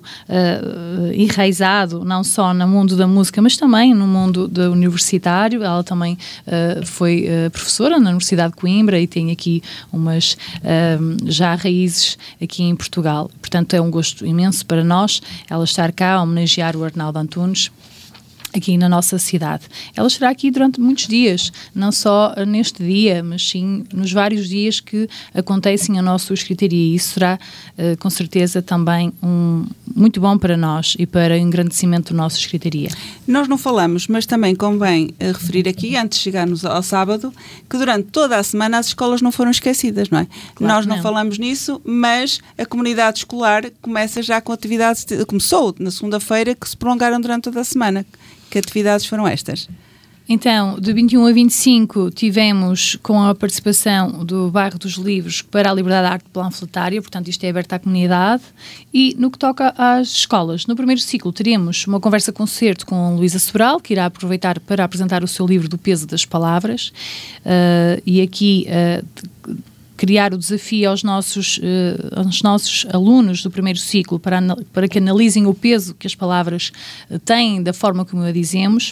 uh, enraizado não só no mundo da música, mas também no mundo do universitário. Ela também uh, foi uh, professora na Universidade de Coimbra e tem aqui umas uh, já raízes aqui em Portugal. Portanto, é um gosto imenso para nós ela estar cá a homenagear o Arnaldo Antunes aqui na nossa cidade. Ela estará aqui durante muitos dias, não só neste dia, mas sim nos vários dias que acontecem a nosso Escritaria, e isso será, uh, com certeza, também um, muito bom para nós e para o engrandecimento do nosso Escritaria. Nós não falamos, mas também convém uh, referir aqui, antes de chegarmos ao sábado, que durante toda a semana as escolas não foram esquecidas, não é? Claro, Nós não, não falamos nisso, mas a comunidade escolar começa já com atividades, de, começou na segunda-feira, que se prolongaram durante toda a semana. Que atividades foram estas? Então, de vinte e um a vinte e cinco tivemos com a participação do Bairro dos Livros para a Liberdade de Arte Panfletária, portanto isto é aberto à comunidade, e no que toca às escolas, no primeiro ciclo teremos uma conversa-concerto com Luísa Sobral, que irá aproveitar para apresentar o seu livro Do Peso das Palavras, uh, e aqui uh, criar o desafio aos nossos, uh, aos nossos alunos do primeiro ciclo para, para que analisem o peso que as palavras têm da forma como a dizemos.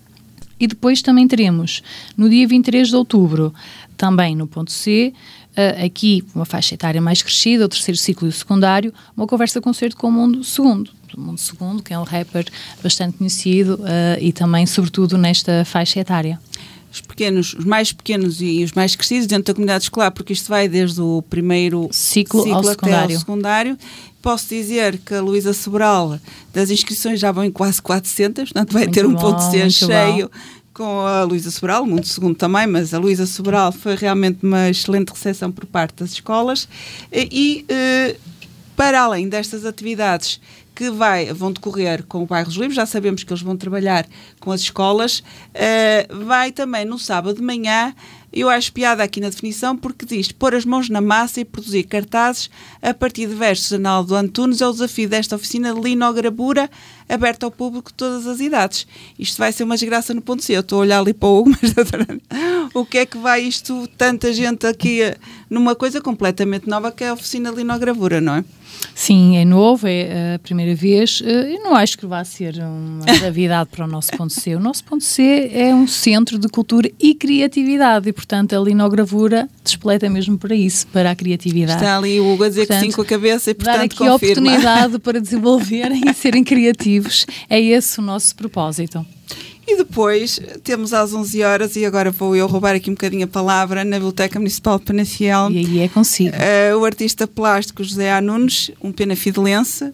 E depois também teremos, no dia vinte e três de outubro, também no ponto C, uh, aqui uma faixa etária mais crescida, o terceiro ciclo e o secundário, uma conversa-concerto com o Mundo Segundo. O Mundo Segundo, que é um rapper bastante conhecido uh, e também, sobretudo, nesta faixa etária. Os pequenos, os mais pequenos e os mais crescidos dentro da comunidade escolar, porque isto vai desde o primeiro ciclo, ciclo ao até secundário. ao secundário. Posso dizer que a Luísa Sobral, das inscrições já vão em quase quatrocentas, portanto vai muito ter um bom, ponto C cheio bom. Com a Luísa Sobral, o Mundo Segundo também, mas a Luísa Sobral foi realmente uma excelente recepção por parte das escolas. E, e para além destas atividades que vai, vão decorrer com o Bairros Livres, já sabemos que eles vão trabalhar com as escolas, uh, vai também no sábado de manhã, eu acho piada aqui na definição, porque diz pôr as mãos na massa e produzir cartazes a partir de versos de Arnaldo Antunes é o desafio desta oficina de linogravura aberta ao público de todas as idades. Isto vai ser uma desgraça no ponto C. Eu estou a olhar ali para o Hugo, mas o que é que vai isto, tanta gente aqui numa coisa completamente nova que é a oficina de linogravura, não é? Sim, é novo, é a primeira vez. Eu não acho que vá ser uma novidade para o nosso ponto C. O nosso ponto C é um centro de cultura e criatividade e, portanto, a linogravura despleta mesmo para isso, para a criatividade. Está ali o Hugo a dizer, portanto, que sim com a cabeça e, portanto, dar aqui confirma. A oportunidade para desenvolverem e serem criativos. É esse o nosso propósito. E depois temos às onze horas, e agora vou eu roubar aqui um bocadinho a palavra, na Biblioteca Municipal de Penafiel. E aí é consigo. Uh, o artista plástico José A. Nunes, um penafidelense,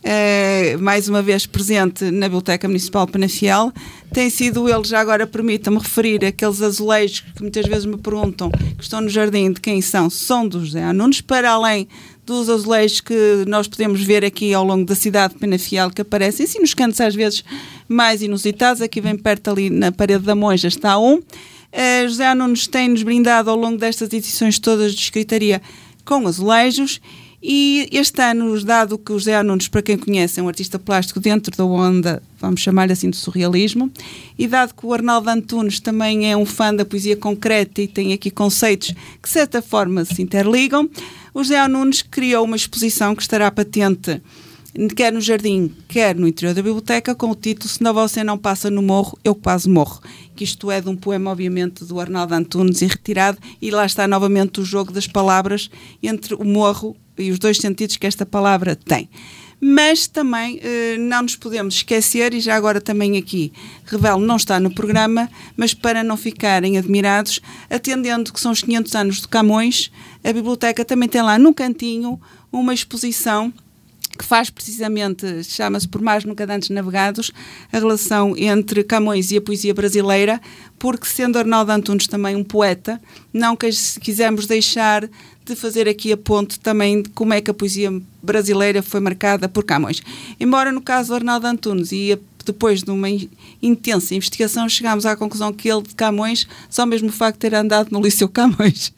uh, mais uma vez presente na Biblioteca Municipal de Penafiel. Tem sido ele, já agora permita-me referir, aqueles azulejos que muitas vezes me perguntam, que estão no jardim, de quem são, são do José A. Nunes, para além dos azulejos que nós podemos ver aqui ao longo da cidade de Penafiel, que aparecem assim nos cantos às vezes mais inusitados. Aqui bem perto, ali na parede da Monja, está um. Uh, José A. Nunes tem-nos brindado ao longo destas edições todas de escritaria com azulejos. E este ano, dado que o José A. Nunes, para quem conhece, é um artista plástico dentro da onda, vamos chamar assim, de surrealismo, e dado que o Arnaldo Antunes também é um fã da poesia concreta e tem aqui conceitos que de certa forma se interligam, o José A. Nunes criou uma exposição que estará patente quer no jardim, quer no interior da biblioteca, com o título Se não você não passa no morro, eu quase morro. Que isto é de um poema, obviamente, do Arnaldo Antunes, e retirado, e lá está novamente o jogo das palavras entre o morro e os dois sentidos que esta palavra tem. Mas também eh, não nos podemos esquecer, e já agora também aqui revelo, não está no programa, mas para não ficarem admirados, atendendo que são os quinhentos anos de Camões, a biblioteca também tem lá num cantinho uma exposição que faz precisamente, chama-se Por Mares Nunca Antes Navegados, a relação entre Camões e a poesia brasileira, porque sendo Arnaldo Antunes também um poeta, não quisemos deixar de fazer aqui a ponte também de como é que a poesia brasileira foi marcada por Camões. Embora no caso do Arnaldo Antunes, e depois de uma intensa investigação, chegámos à conclusão que ele de Camões, só mesmo o facto de ter andado no Liceu Camões.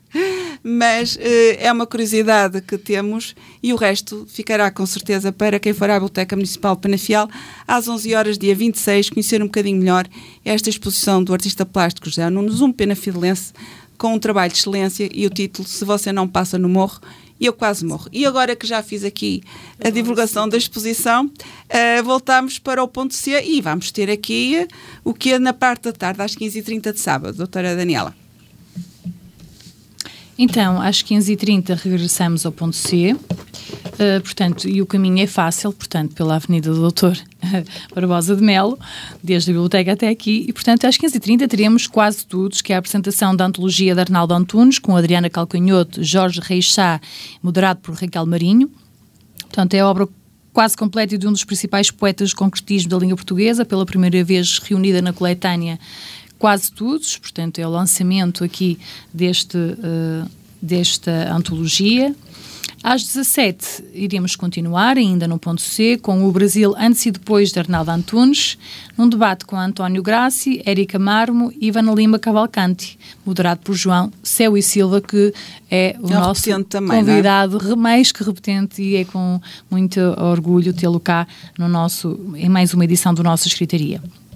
Mas eh, é uma curiosidade que temos, e o resto ficará com certeza para quem for à Biblioteca Municipal de Penafiel às onze horas, dia vinte e seis, conhecer um bocadinho melhor esta exposição do artista plástico José Nunes, um penafidelense com um trabalho de excelência, e o título Se Você Não Passa no Morro, eu quase morro. E agora que já fiz aqui a divulgação da exposição, uh, voltamos para o ponto C e vamos ter aqui uh, o que é na parte da tarde, às quinze e trinta de sábado, doutora Daniela. Então, às quinze e trinta regressamos ao ponto C, uh, portanto, e o caminho é fácil, portanto, pela Avenida do doutor Barbosa de Melo, desde a biblioteca até aqui, e, portanto, às quinze e trinta teremos Quase Todos, que é a apresentação da antologia de Arnaldo Antunes, com Adriana Calcanhoto, Jorge Reis Sá, moderado por Raquel Marinho. Portanto, é a obra quase completa de um dos principais poetas de concretismo da língua portuguesa, pela primeira vez reunida na coletânea Quase Todos, portanto é o lançamento aqui deste, uh, desta antologia. Às dezassete iremos continuar, ainda no ponto C, com o Brasil antes e depois de Arnaldo Antunes, num debate com António Grassi, Érica Marmo e Ivana Lima Cavalcanti, moderado por João Céu e Silva, que é o é nosso também, convidado, é? mais que repetente, e é com muito orgulho tê-lo cá no nosso, em mais uma edição do Nossa Escritaria.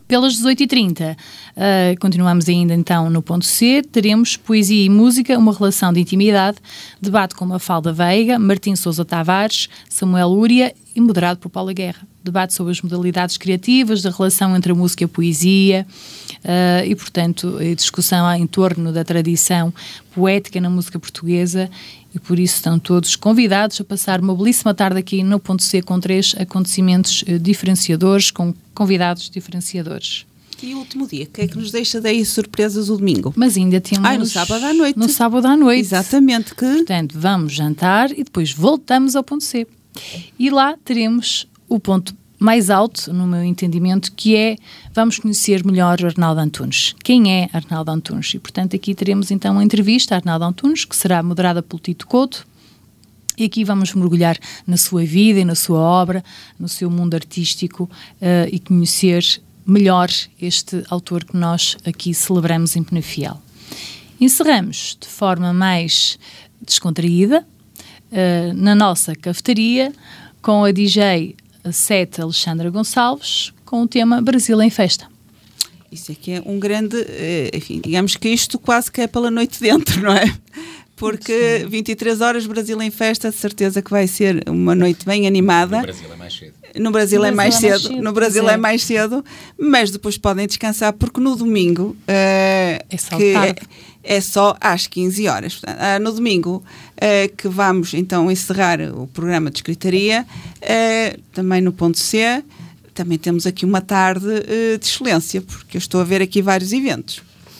Pelas dezoito e trinta, uh, continuamos ainda então no ponto C, teremos Poesia e Música, uma relação de intimidade, debate com Mafalda Veiga, Martim Sousa Tavares, Samuel Úria e moderado por Paula Guerra. Debate sobre as modalidades criativas da relação entre a música e a poesia uh, e, portanto, a discussão em torno da tradição poética na música portuguesa, e por isso estão todos convidados a passar uma belíssima tarde aqui no ponto C com três acontecimentos uh, diferenciadores, com convidados diferenciadores. E o último dia, o que é que nos deixa daí surpresas o domingo? Mas ainda temos... Ai, no sábado à noite. No sábado à noite. Exatamente. Que... Portanto, vamos jantar e depois voltamos ao ponto C. E lá teremos o ponto mais alto, no meu entendimento, que é, vamos conhecer melhor o Arnaldo Antunes. Quem é Arnaldo Antunes? E, portanto, aqui teremos então uma entrevista a Arnaldo Antunes, que será moderada pelo Tito Couto, e aqui vamos mergulhar na sua vida e na sua obra, no seu mundo artístico, uh, e conhecer melhor este autor que nós aqui celebramos em Penafiel. Encerramos de forma mais descontraída, uh, na nossa cafetaria, com a D J Sete Alexandra Gonçalves, com o tema Brasil em Festa. Isso aqui é um grande, enfim, digamos que isto quase que é pela noite dentro, não é? Porque sim, vinte e três horas Brasil em Festa, de certeza que vai ser uma noite bem animada. No Brasil é mais cedo. No Brasil, no é, Brasil mais é mais cedo, cedo. No Brasil é. é mais cedo, mas depois podem descansar, porque no domingo uh, é, só que é, é só às quinze horas. Portanto, uh, no domingo uh, que vamos então encerrar o programa de escritaria, uh, também no ponto C, também temos aqui uma tarde uh, de excelência, porque eu estou a ver aqui vários eventos.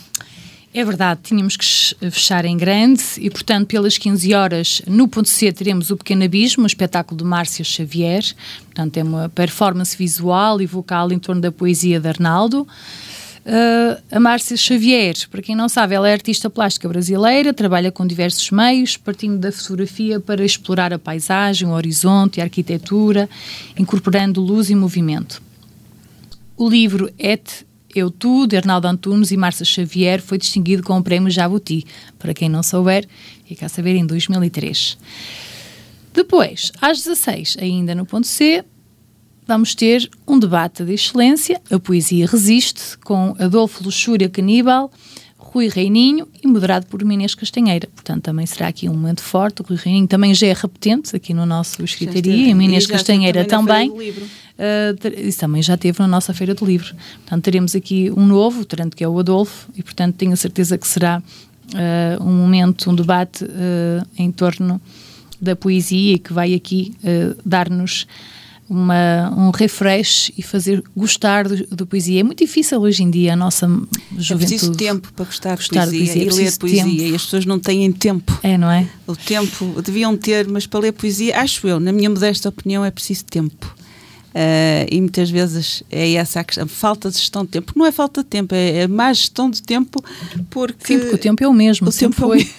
É verdade, tínhamos que fechar em grande e, portanto, pelas quinze horas, no ponto C, teremos o Pequeno Abismo, um espetáculo de Márcia Xavier. Portanto, é uma performance visual e vocal em torno da poesia de Arnaldo. Uh, a Márcia Xavier, para quem não sabe, ela é artista plástica brasileira, trabalha com diversos meios, partindo da fotografia para explorar a paisagem, o horizonte e a arquitetura, incorporando luz e movimento. O livro Et Eu Tu, de Arnaldo Antunes e Márcia Xavier, foi distinguido com o Prémio Jabuti. Para quem não souber, fica a saber, em dois mil e três. Depois, às dezasseis, ainda no ponto C, vamos ter um debate de excelência, A Poesia Resiste, com Adolfo Luxúria Caníbal, Rui Reininho e moderado por Inês Castanheira. Portanto, também será aqui um momento forte. O Rui Reininho também já é repetente aqui no nosso escritaria, e a Inês Castanheira também. Uh, isso também já teve na nossa Feira do Livro. Portanto, teremos aqui um novo, tanto que é o Adolfo, e portanto tenho a certeza que será uh, um momento, um debate uh, em torno da poesia, e que vai aqui uh, dar-nos Uma, um refresh e fazer gostar da poesia. É muito difícil hoje em dia a nossa juventude. É preciso tempo para gostar, gostar de poesia, de poesia. e ler poesia, tempo. E as pessoas não têm tempo. É, não é? O tempo deviam ter, mas para ler poesia, acho eu, na minha modesta opinião, é preciso tempo. Uh, e muitas vezes é essa a questão, falta de gestão de tempo. Não é falta de tempo, é, é má gestão de tempo, porque... Sim, porque o tempo é o mesmo. O, o tempo, tempo foi...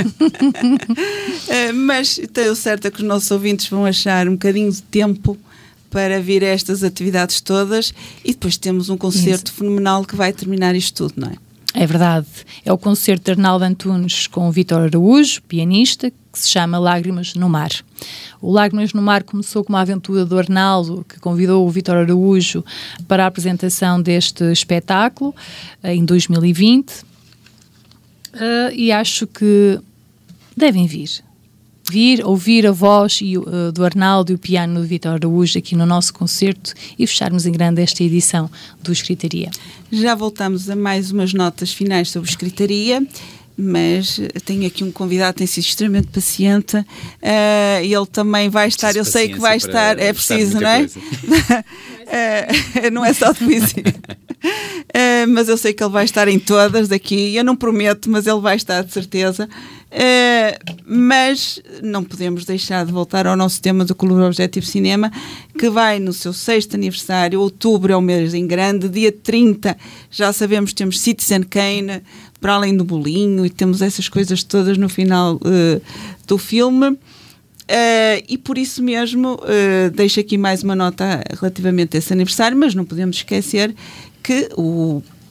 uh, mas tenho certo que os nossos ouvintes vão achar um bocadinho de tempo para vir a estas atividades todas, e depois temos um concerto Isso. fenomenal que vai terminar isto tudo, não é? É verdade. É o concerto de Arnaldo Antunes com o Vítor Araújo, pianista, que se chama Lágrimas no Mar. O Lágrimas no Mar começou com uma aventura do Arnaldo, que convidou o Vítor Araújo para a apresentação deste espetáculo em dois mil e vinte, uh, e acho que devem vir. Vir, ouvir a voz e, uh, do Arnaldo e o piano do Vítor Araújo aqui no nosso concerto, e fecharmos em grande esta edição do Escritaria. Já voltamos a mais umas notas finais sobre Escritaria, mas tenho aqui um convidado que tem sido extremamente paciente, uh, ele também vai estar, preciso eu sei que vai estar, é preciso, não é? uh, não é só de poesia. Uh, mas eu sei que ele vai estar em todas daqui, eu não prometo, mas ele vai estar de certeza. Uh, mas não podemos deixar de voltar ao nosso tema do Clube Objetivo Cinema, que vai no seu sexto aniversário. Outubro é o mês em grande, dia trinta já sabemos que temos Citizen Kane, para além do bolinho, e temos essas coisas todas no final uh, do filme. Uh, e por isso mesmo uh, deixo aqui mais uma nota relativamente a esse aniversário, mas não podemos esquecer que o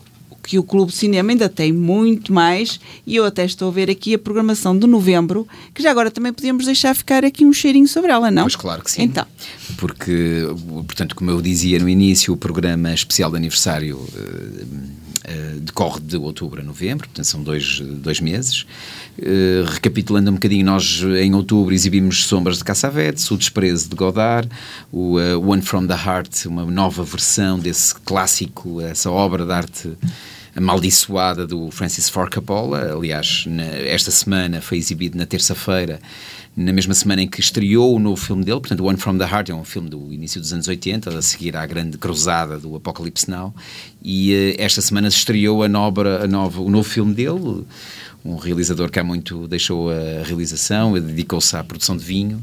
que o Clube de Cinema ainda tem muito mais, e eu até estou a ver aqui a programação de novembro, que já agora também podíamos deixar ficar aqui um cheirinho sobre ela, não? Pois claro que sim. Então. Porque, portanto, como eu dizia no início, o programa especial de aniversário uh, uh, decorre de outubro a novembro, portanto são dois, dois meses. Uh, recapitulando um bocadinho, nós em outubro exibimos Sombras de Cassavetes, O Desprezo de Godard, o uh, One from the Heart, uma nova versão desse clássico, essa obra de arte amaldiçoada do Francis Ford Coppola. Aliás, na, esta semana foi exibido na terça-feira, na mesma semana em que estreou o novo filme dele. Portanto, One from the Heart é um filme do início dos anos oitenta, a seguir à grande cruzada do Apocalypse Now, e uh, esta semana estreou a nova, a nova, o novo filme dele, um realizador que há muito deixou a realização, dedicou-se à produção de vinho,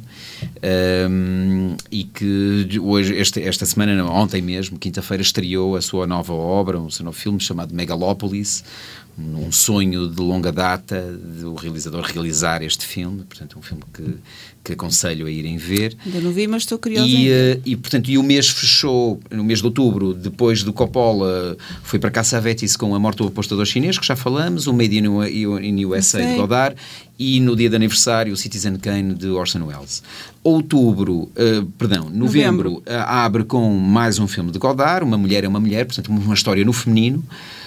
um, e que hoje, este, esta semana, ontem mesmo, quinta-feira, estreou a sua nova obra, um seu novo filme chamado Megalopolis, um sonho de longa data do realizador realizar este filme, portanto um filme que, que aconselho a irem ver. Ainda não vi, mas estou curiosa e, em ver. e, portanto, e o mês fechou, no mês de outubro, depois do Coppola, foi para Cassavetes com A Morte do Apostador Chinês, que já falamos, o Made in, in U S A de Godard, e no dia de aniversário o Citizen Kane de Orson Welles. Outubro, uh, perdão, novembro, novembro. Uh, abre com mais um filme de Godard, Uma Mulher é uma Mulher, portanto uma história no feminino.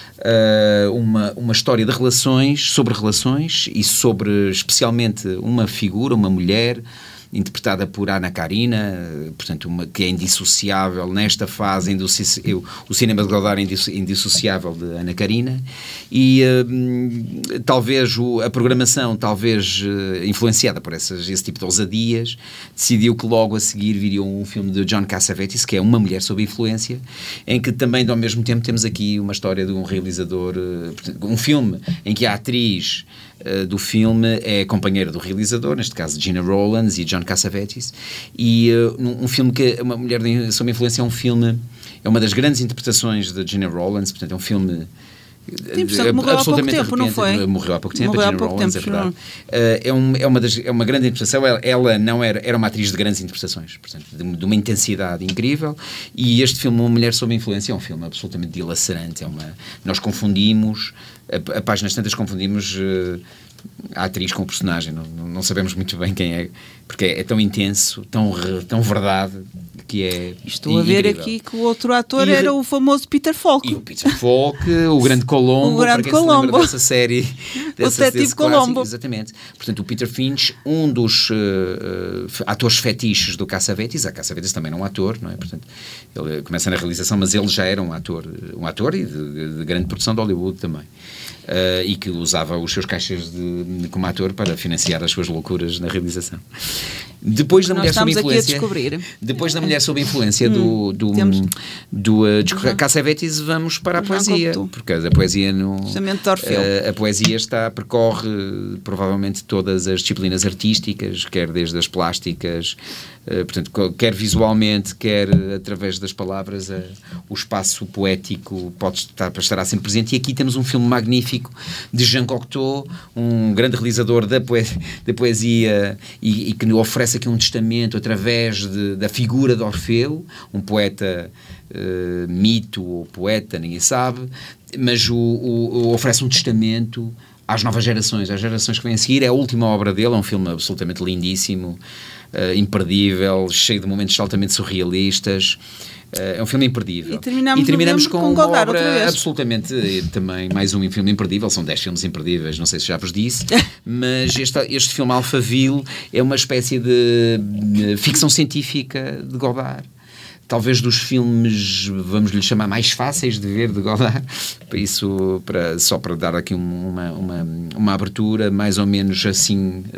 Uh, uma, uma história de relações, sobre relações e sobre especialmente uma figura, uma mulher interpretada por Anna Karina, portanto uma, que é indissociável nesta fase, indissoci, eu, o cinema de Godard é indissociável de Anna Karina, e uh, talvez o, a programação, talvez uh, influenciada por essas, esse tipo de ousadias, decidiu que logo a seguir viria um filme de John Cassavetes, que é Uma Mulher sob Influência, em que também ao mesmo tempo temos aqui uma história de um realizador, uh, um filme em que a atriz uh, do filme é companheira do realizador, neste caso Gina Rowlands e John Cassavetes, e uh, um, um filme que Uma Mulher sob Influência é um filme, é uma das grandes interpretações de Gina Rowlands, portanto é um filme Sim, que morreu há pouco tempo, não foi? Morreu há pouco tempo, morreu a Gina Rowlands, é verdade. Uh, é, um, é, uma das, é uma grande interpretação, ela, ela não era, era uma atriz de grandes interpretações, portanto, de, de uma intensidade incrível, e este filme, Uma Mulher sob Influência, é um filme absolutamente dilacerante, é uma, nós confundimos, a, a páginas tantas confundimos uh, a atriz com o personagem, não, não sabemos muito bem quem é, porque é, é tão intenso, tão, tão verdade, que é Estou a ver incrível. Aqui que o outro ator e era o famoso Peter Falk. E o Peter Falk, o grande Colombo, o grande para quem Colombo. se lembra dessa série, dessa, o Detetive Colombo. Exatamente. Portanto, o Peter Finch, um dos uh, uh, atores fetiches do Cassavetes, a Cassavetes também não é um ator, não é? Portanto, ele começa na realização, mas ele já era um ator, um ator e de, de grande produção de Hollywood também. Uh, e que usava os seus caixas de, de, como ator para financiar as suas loucuras na realização. Depois da Mulher sob Influência, depois da Mulher sob Influência do, do, do, do uh, de uhum. Cassavetes, vamos para a poesia, porque a poesia no, uh, a poesia está, percorre provavelmente todas as disciplinas artísticas, quer desde as plásticas, uh, portanto, quer visualmente, quer através das palavras, uh, o espaço poético pode estar, estará sempre presente, e aqui temos um filme magnífico de Jean Cocteau, um grande realizador da poesia, da poesia e, e que nos oferece aqui um testamento através de, da figura de Orfeu, um poeta uh, mito ou poeta, ninguém sabe, mas o, o, o oferece um testamento às novas gerações, às gerações que vêm a seguir. É a última obra dele, é um filme absolutamente lindíssimo, uh, imperdível, cheio de momentos altamente surrealistas. Uh, é um filme imperdível. E terminamos, e terminamos com, com uma Godard, obra absolutamente, também mais um filme imperdível, são dez filmes imperdíveis, não sei se já vos disse, mas este, este filme Alphaville é uma espécie de, de ficção científica de Godard. Talvez dos filmes, vamos lhe chamar, mais fáceis de ver de Godard, para isso, para, só para dar aqui uma, uma, uma abertura mais ou menos assim uh,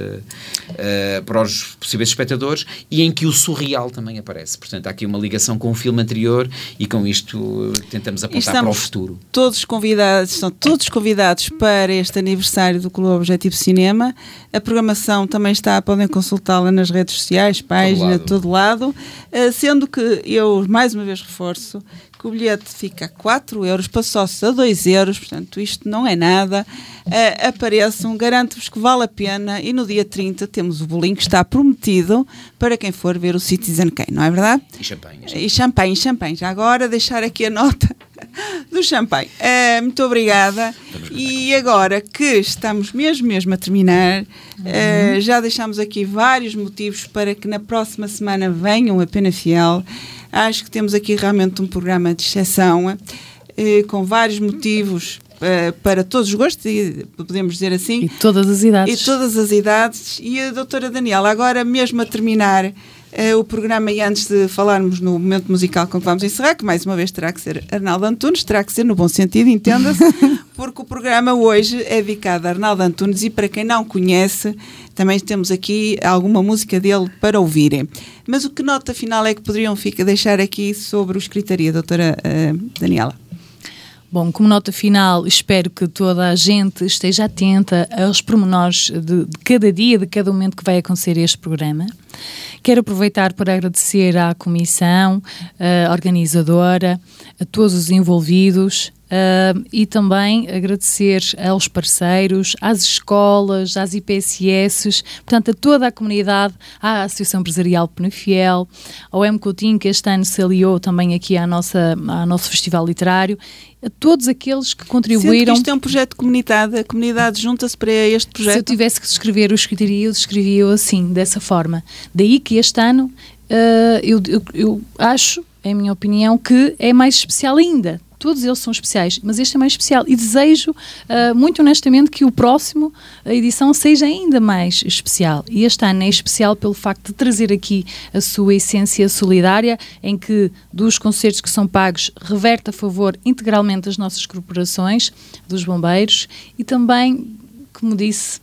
uh, para os possíveis espectadores, e em que o surreal também aparece. Portanto, há aqui uma ligação com o filme anterior, e com isto tentamos apontar para o futuro. Todos convidados, estão todos convidados para este aniversário do Clube Objetivo Cinema. A programação também está, podem consultá-la nas redes sociais, página, de todo lado, uh, sendo que eu mais uma vez reforço que o bilhete fica a quatro euros, passou-se a dois euros, portanto isto não é nada. Uh, apareçam, garanto-vos que vale a pena, e no dia trinta temos o bolinho que está prometido para quem for ver o Citizen Kane, não é verdade? E champanhe. E champanhe, champanhe. Já agora deixar aqui a nota do champanhe. Uh, muito obrigada. E agora que estamos mesmo, mesmo a terminar, uh, já deixámos aqui vários motivos para que na próxima semana venham a Pena Fiel. Acho que temos aqui realmente um programa de exceção, uh, com vários motivos uh, para todos os gostos, podemos dizer assim. E todas as idades. E todas as idades. E a doutora Daniela, agora mesmo a terminar uh, o programa, e antes de falarmos no momento musical com que vamos encerrar, que mais uma vez terá que ser Arnaldo Antunes, terá que ser no bom sentido, entenda-se, porque o programa hoje é dedicado a Arnaldo Antunes, e para quem não conhece, também temos aqui alguma música dele para ouvirem. Mas o que nota final é que poderiam ficar, deixar aqui sobre o Escritaria, doutora uh, Daniela? Bom, como nota final, espero que toda a gente esteja atenta aos pormenores de, de cada dia, de cada momento que vai acontecer este programa. Quero aproveitar para agradecer à comissão, à organizadora, a todos os envolvidos, uh, e também agradecer aos parceiros, às escolas, às I P S S, portanto a toda a comunidade, à Associação Empresarial Pena Fiel, ao M. Coutinho, que este ano se aliou também aqui à nossa, ao nosso Festival Literário, a todos aqueles que contribuíram. Sendo que isto é um projeto de comunidade, a comunidade junta-se para este projeto. Se eu tivesse que descrever o Escritaria, eu descrevia-o assim, dessa forma. Daí que este ano, uh, eu, eu, eu acho, em minha opinião, que é mais especial ainda. Todos eles são especiais, mas este é mais especial. E desejo, uh, muito honestamente, que o próximo, a edição, seja ainda mais especial. E este ano é especial pelo facto de trazer aqui a sua essência solidária, em que dos concertos que são pagos reverte a favor integralmente das nossas corporações, dos bombeiros, e também, como disse,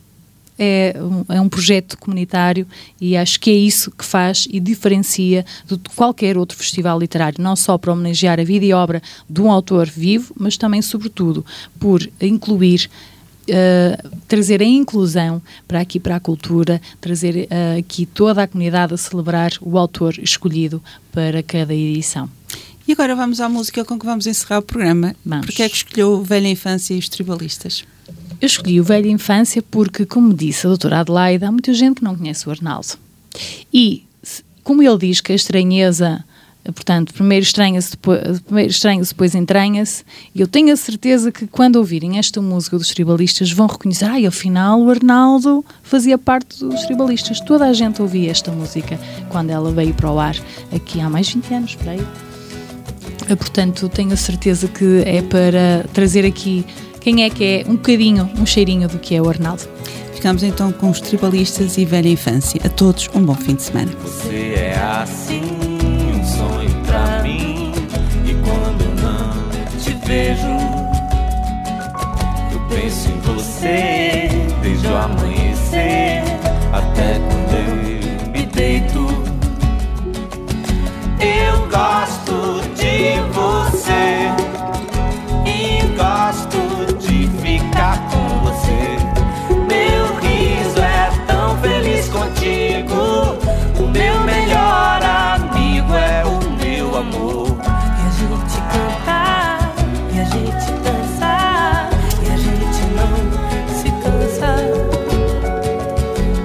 É um, é um projeto comunitário, e acho que é isso que faz e diferencia de qualquer outro festival literário, não só para homenagear a vida e obra de um autor vivo, mas também, sobretudo, por incluir, uh, trazer a inclusão para aqui, para a cultura, trazer uh, aqui toda a comunidade a celebrar o autor escolhido para cada edição. E agora vamos à música com que vamos encerrar o programa. Vamos. Porque é que escolheu Velha Infância e os Tribalistas? Eu escolhi o Velha Infância porque, como disse a doutora Adelaide, há muita gente que não conhece o Arnaldo. E, como ele diz que a estranheza, portanto, primeiro estranha-se, depois, primeiro estranha-se, depois entranha-se, e eu tenho a certeza que quando ouvirem esta música dos Tribalistas vão reconhecer, ai, afinal o Arnaldo fazia parte dos Tribalistas. Toda a gente ouvia esta música quando ela veio para o ar, aqui há mais de vinte anos, por aí. Portanto, tenho a certeza que é para trazer aqui quem é que é um bocadinho, um cheirinho do que é o Arnaldo. Ficamos então com os Tribalistas e Velha Infância. A todos, um bom fim de semana. Você é assim, um sonho pra mim, e quando não te vejo, eu penso em você, desde o amanhecer até quando eu me deito. Eu gosto de você e gosto de ficar com você. Meu riso é tão feliz contigo. O meu melhor amigo é o meu amor. E a gente cantar, e a gente dançar, e a gente não se cansa.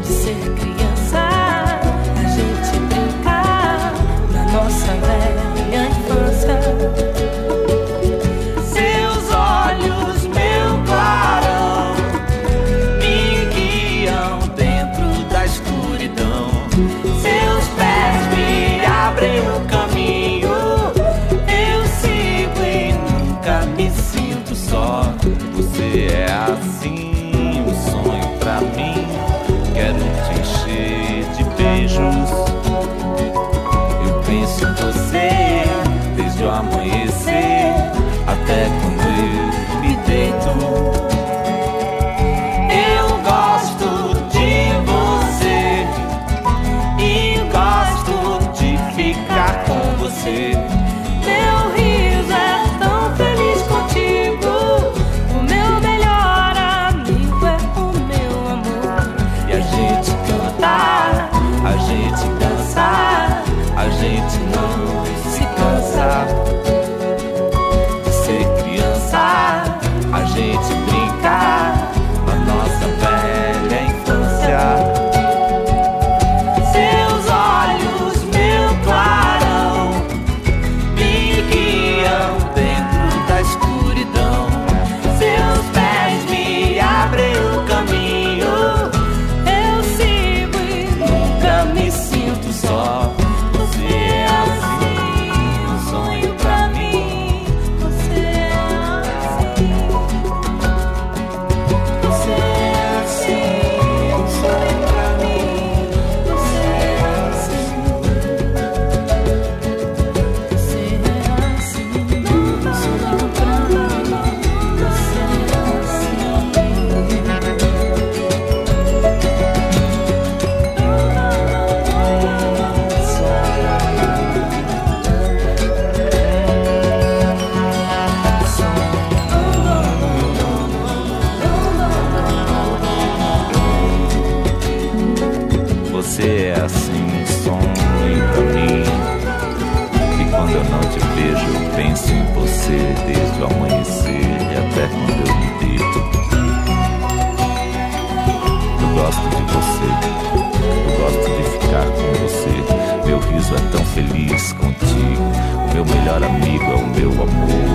é tão feliz contigo. O meu melhor amigo é o meu amor.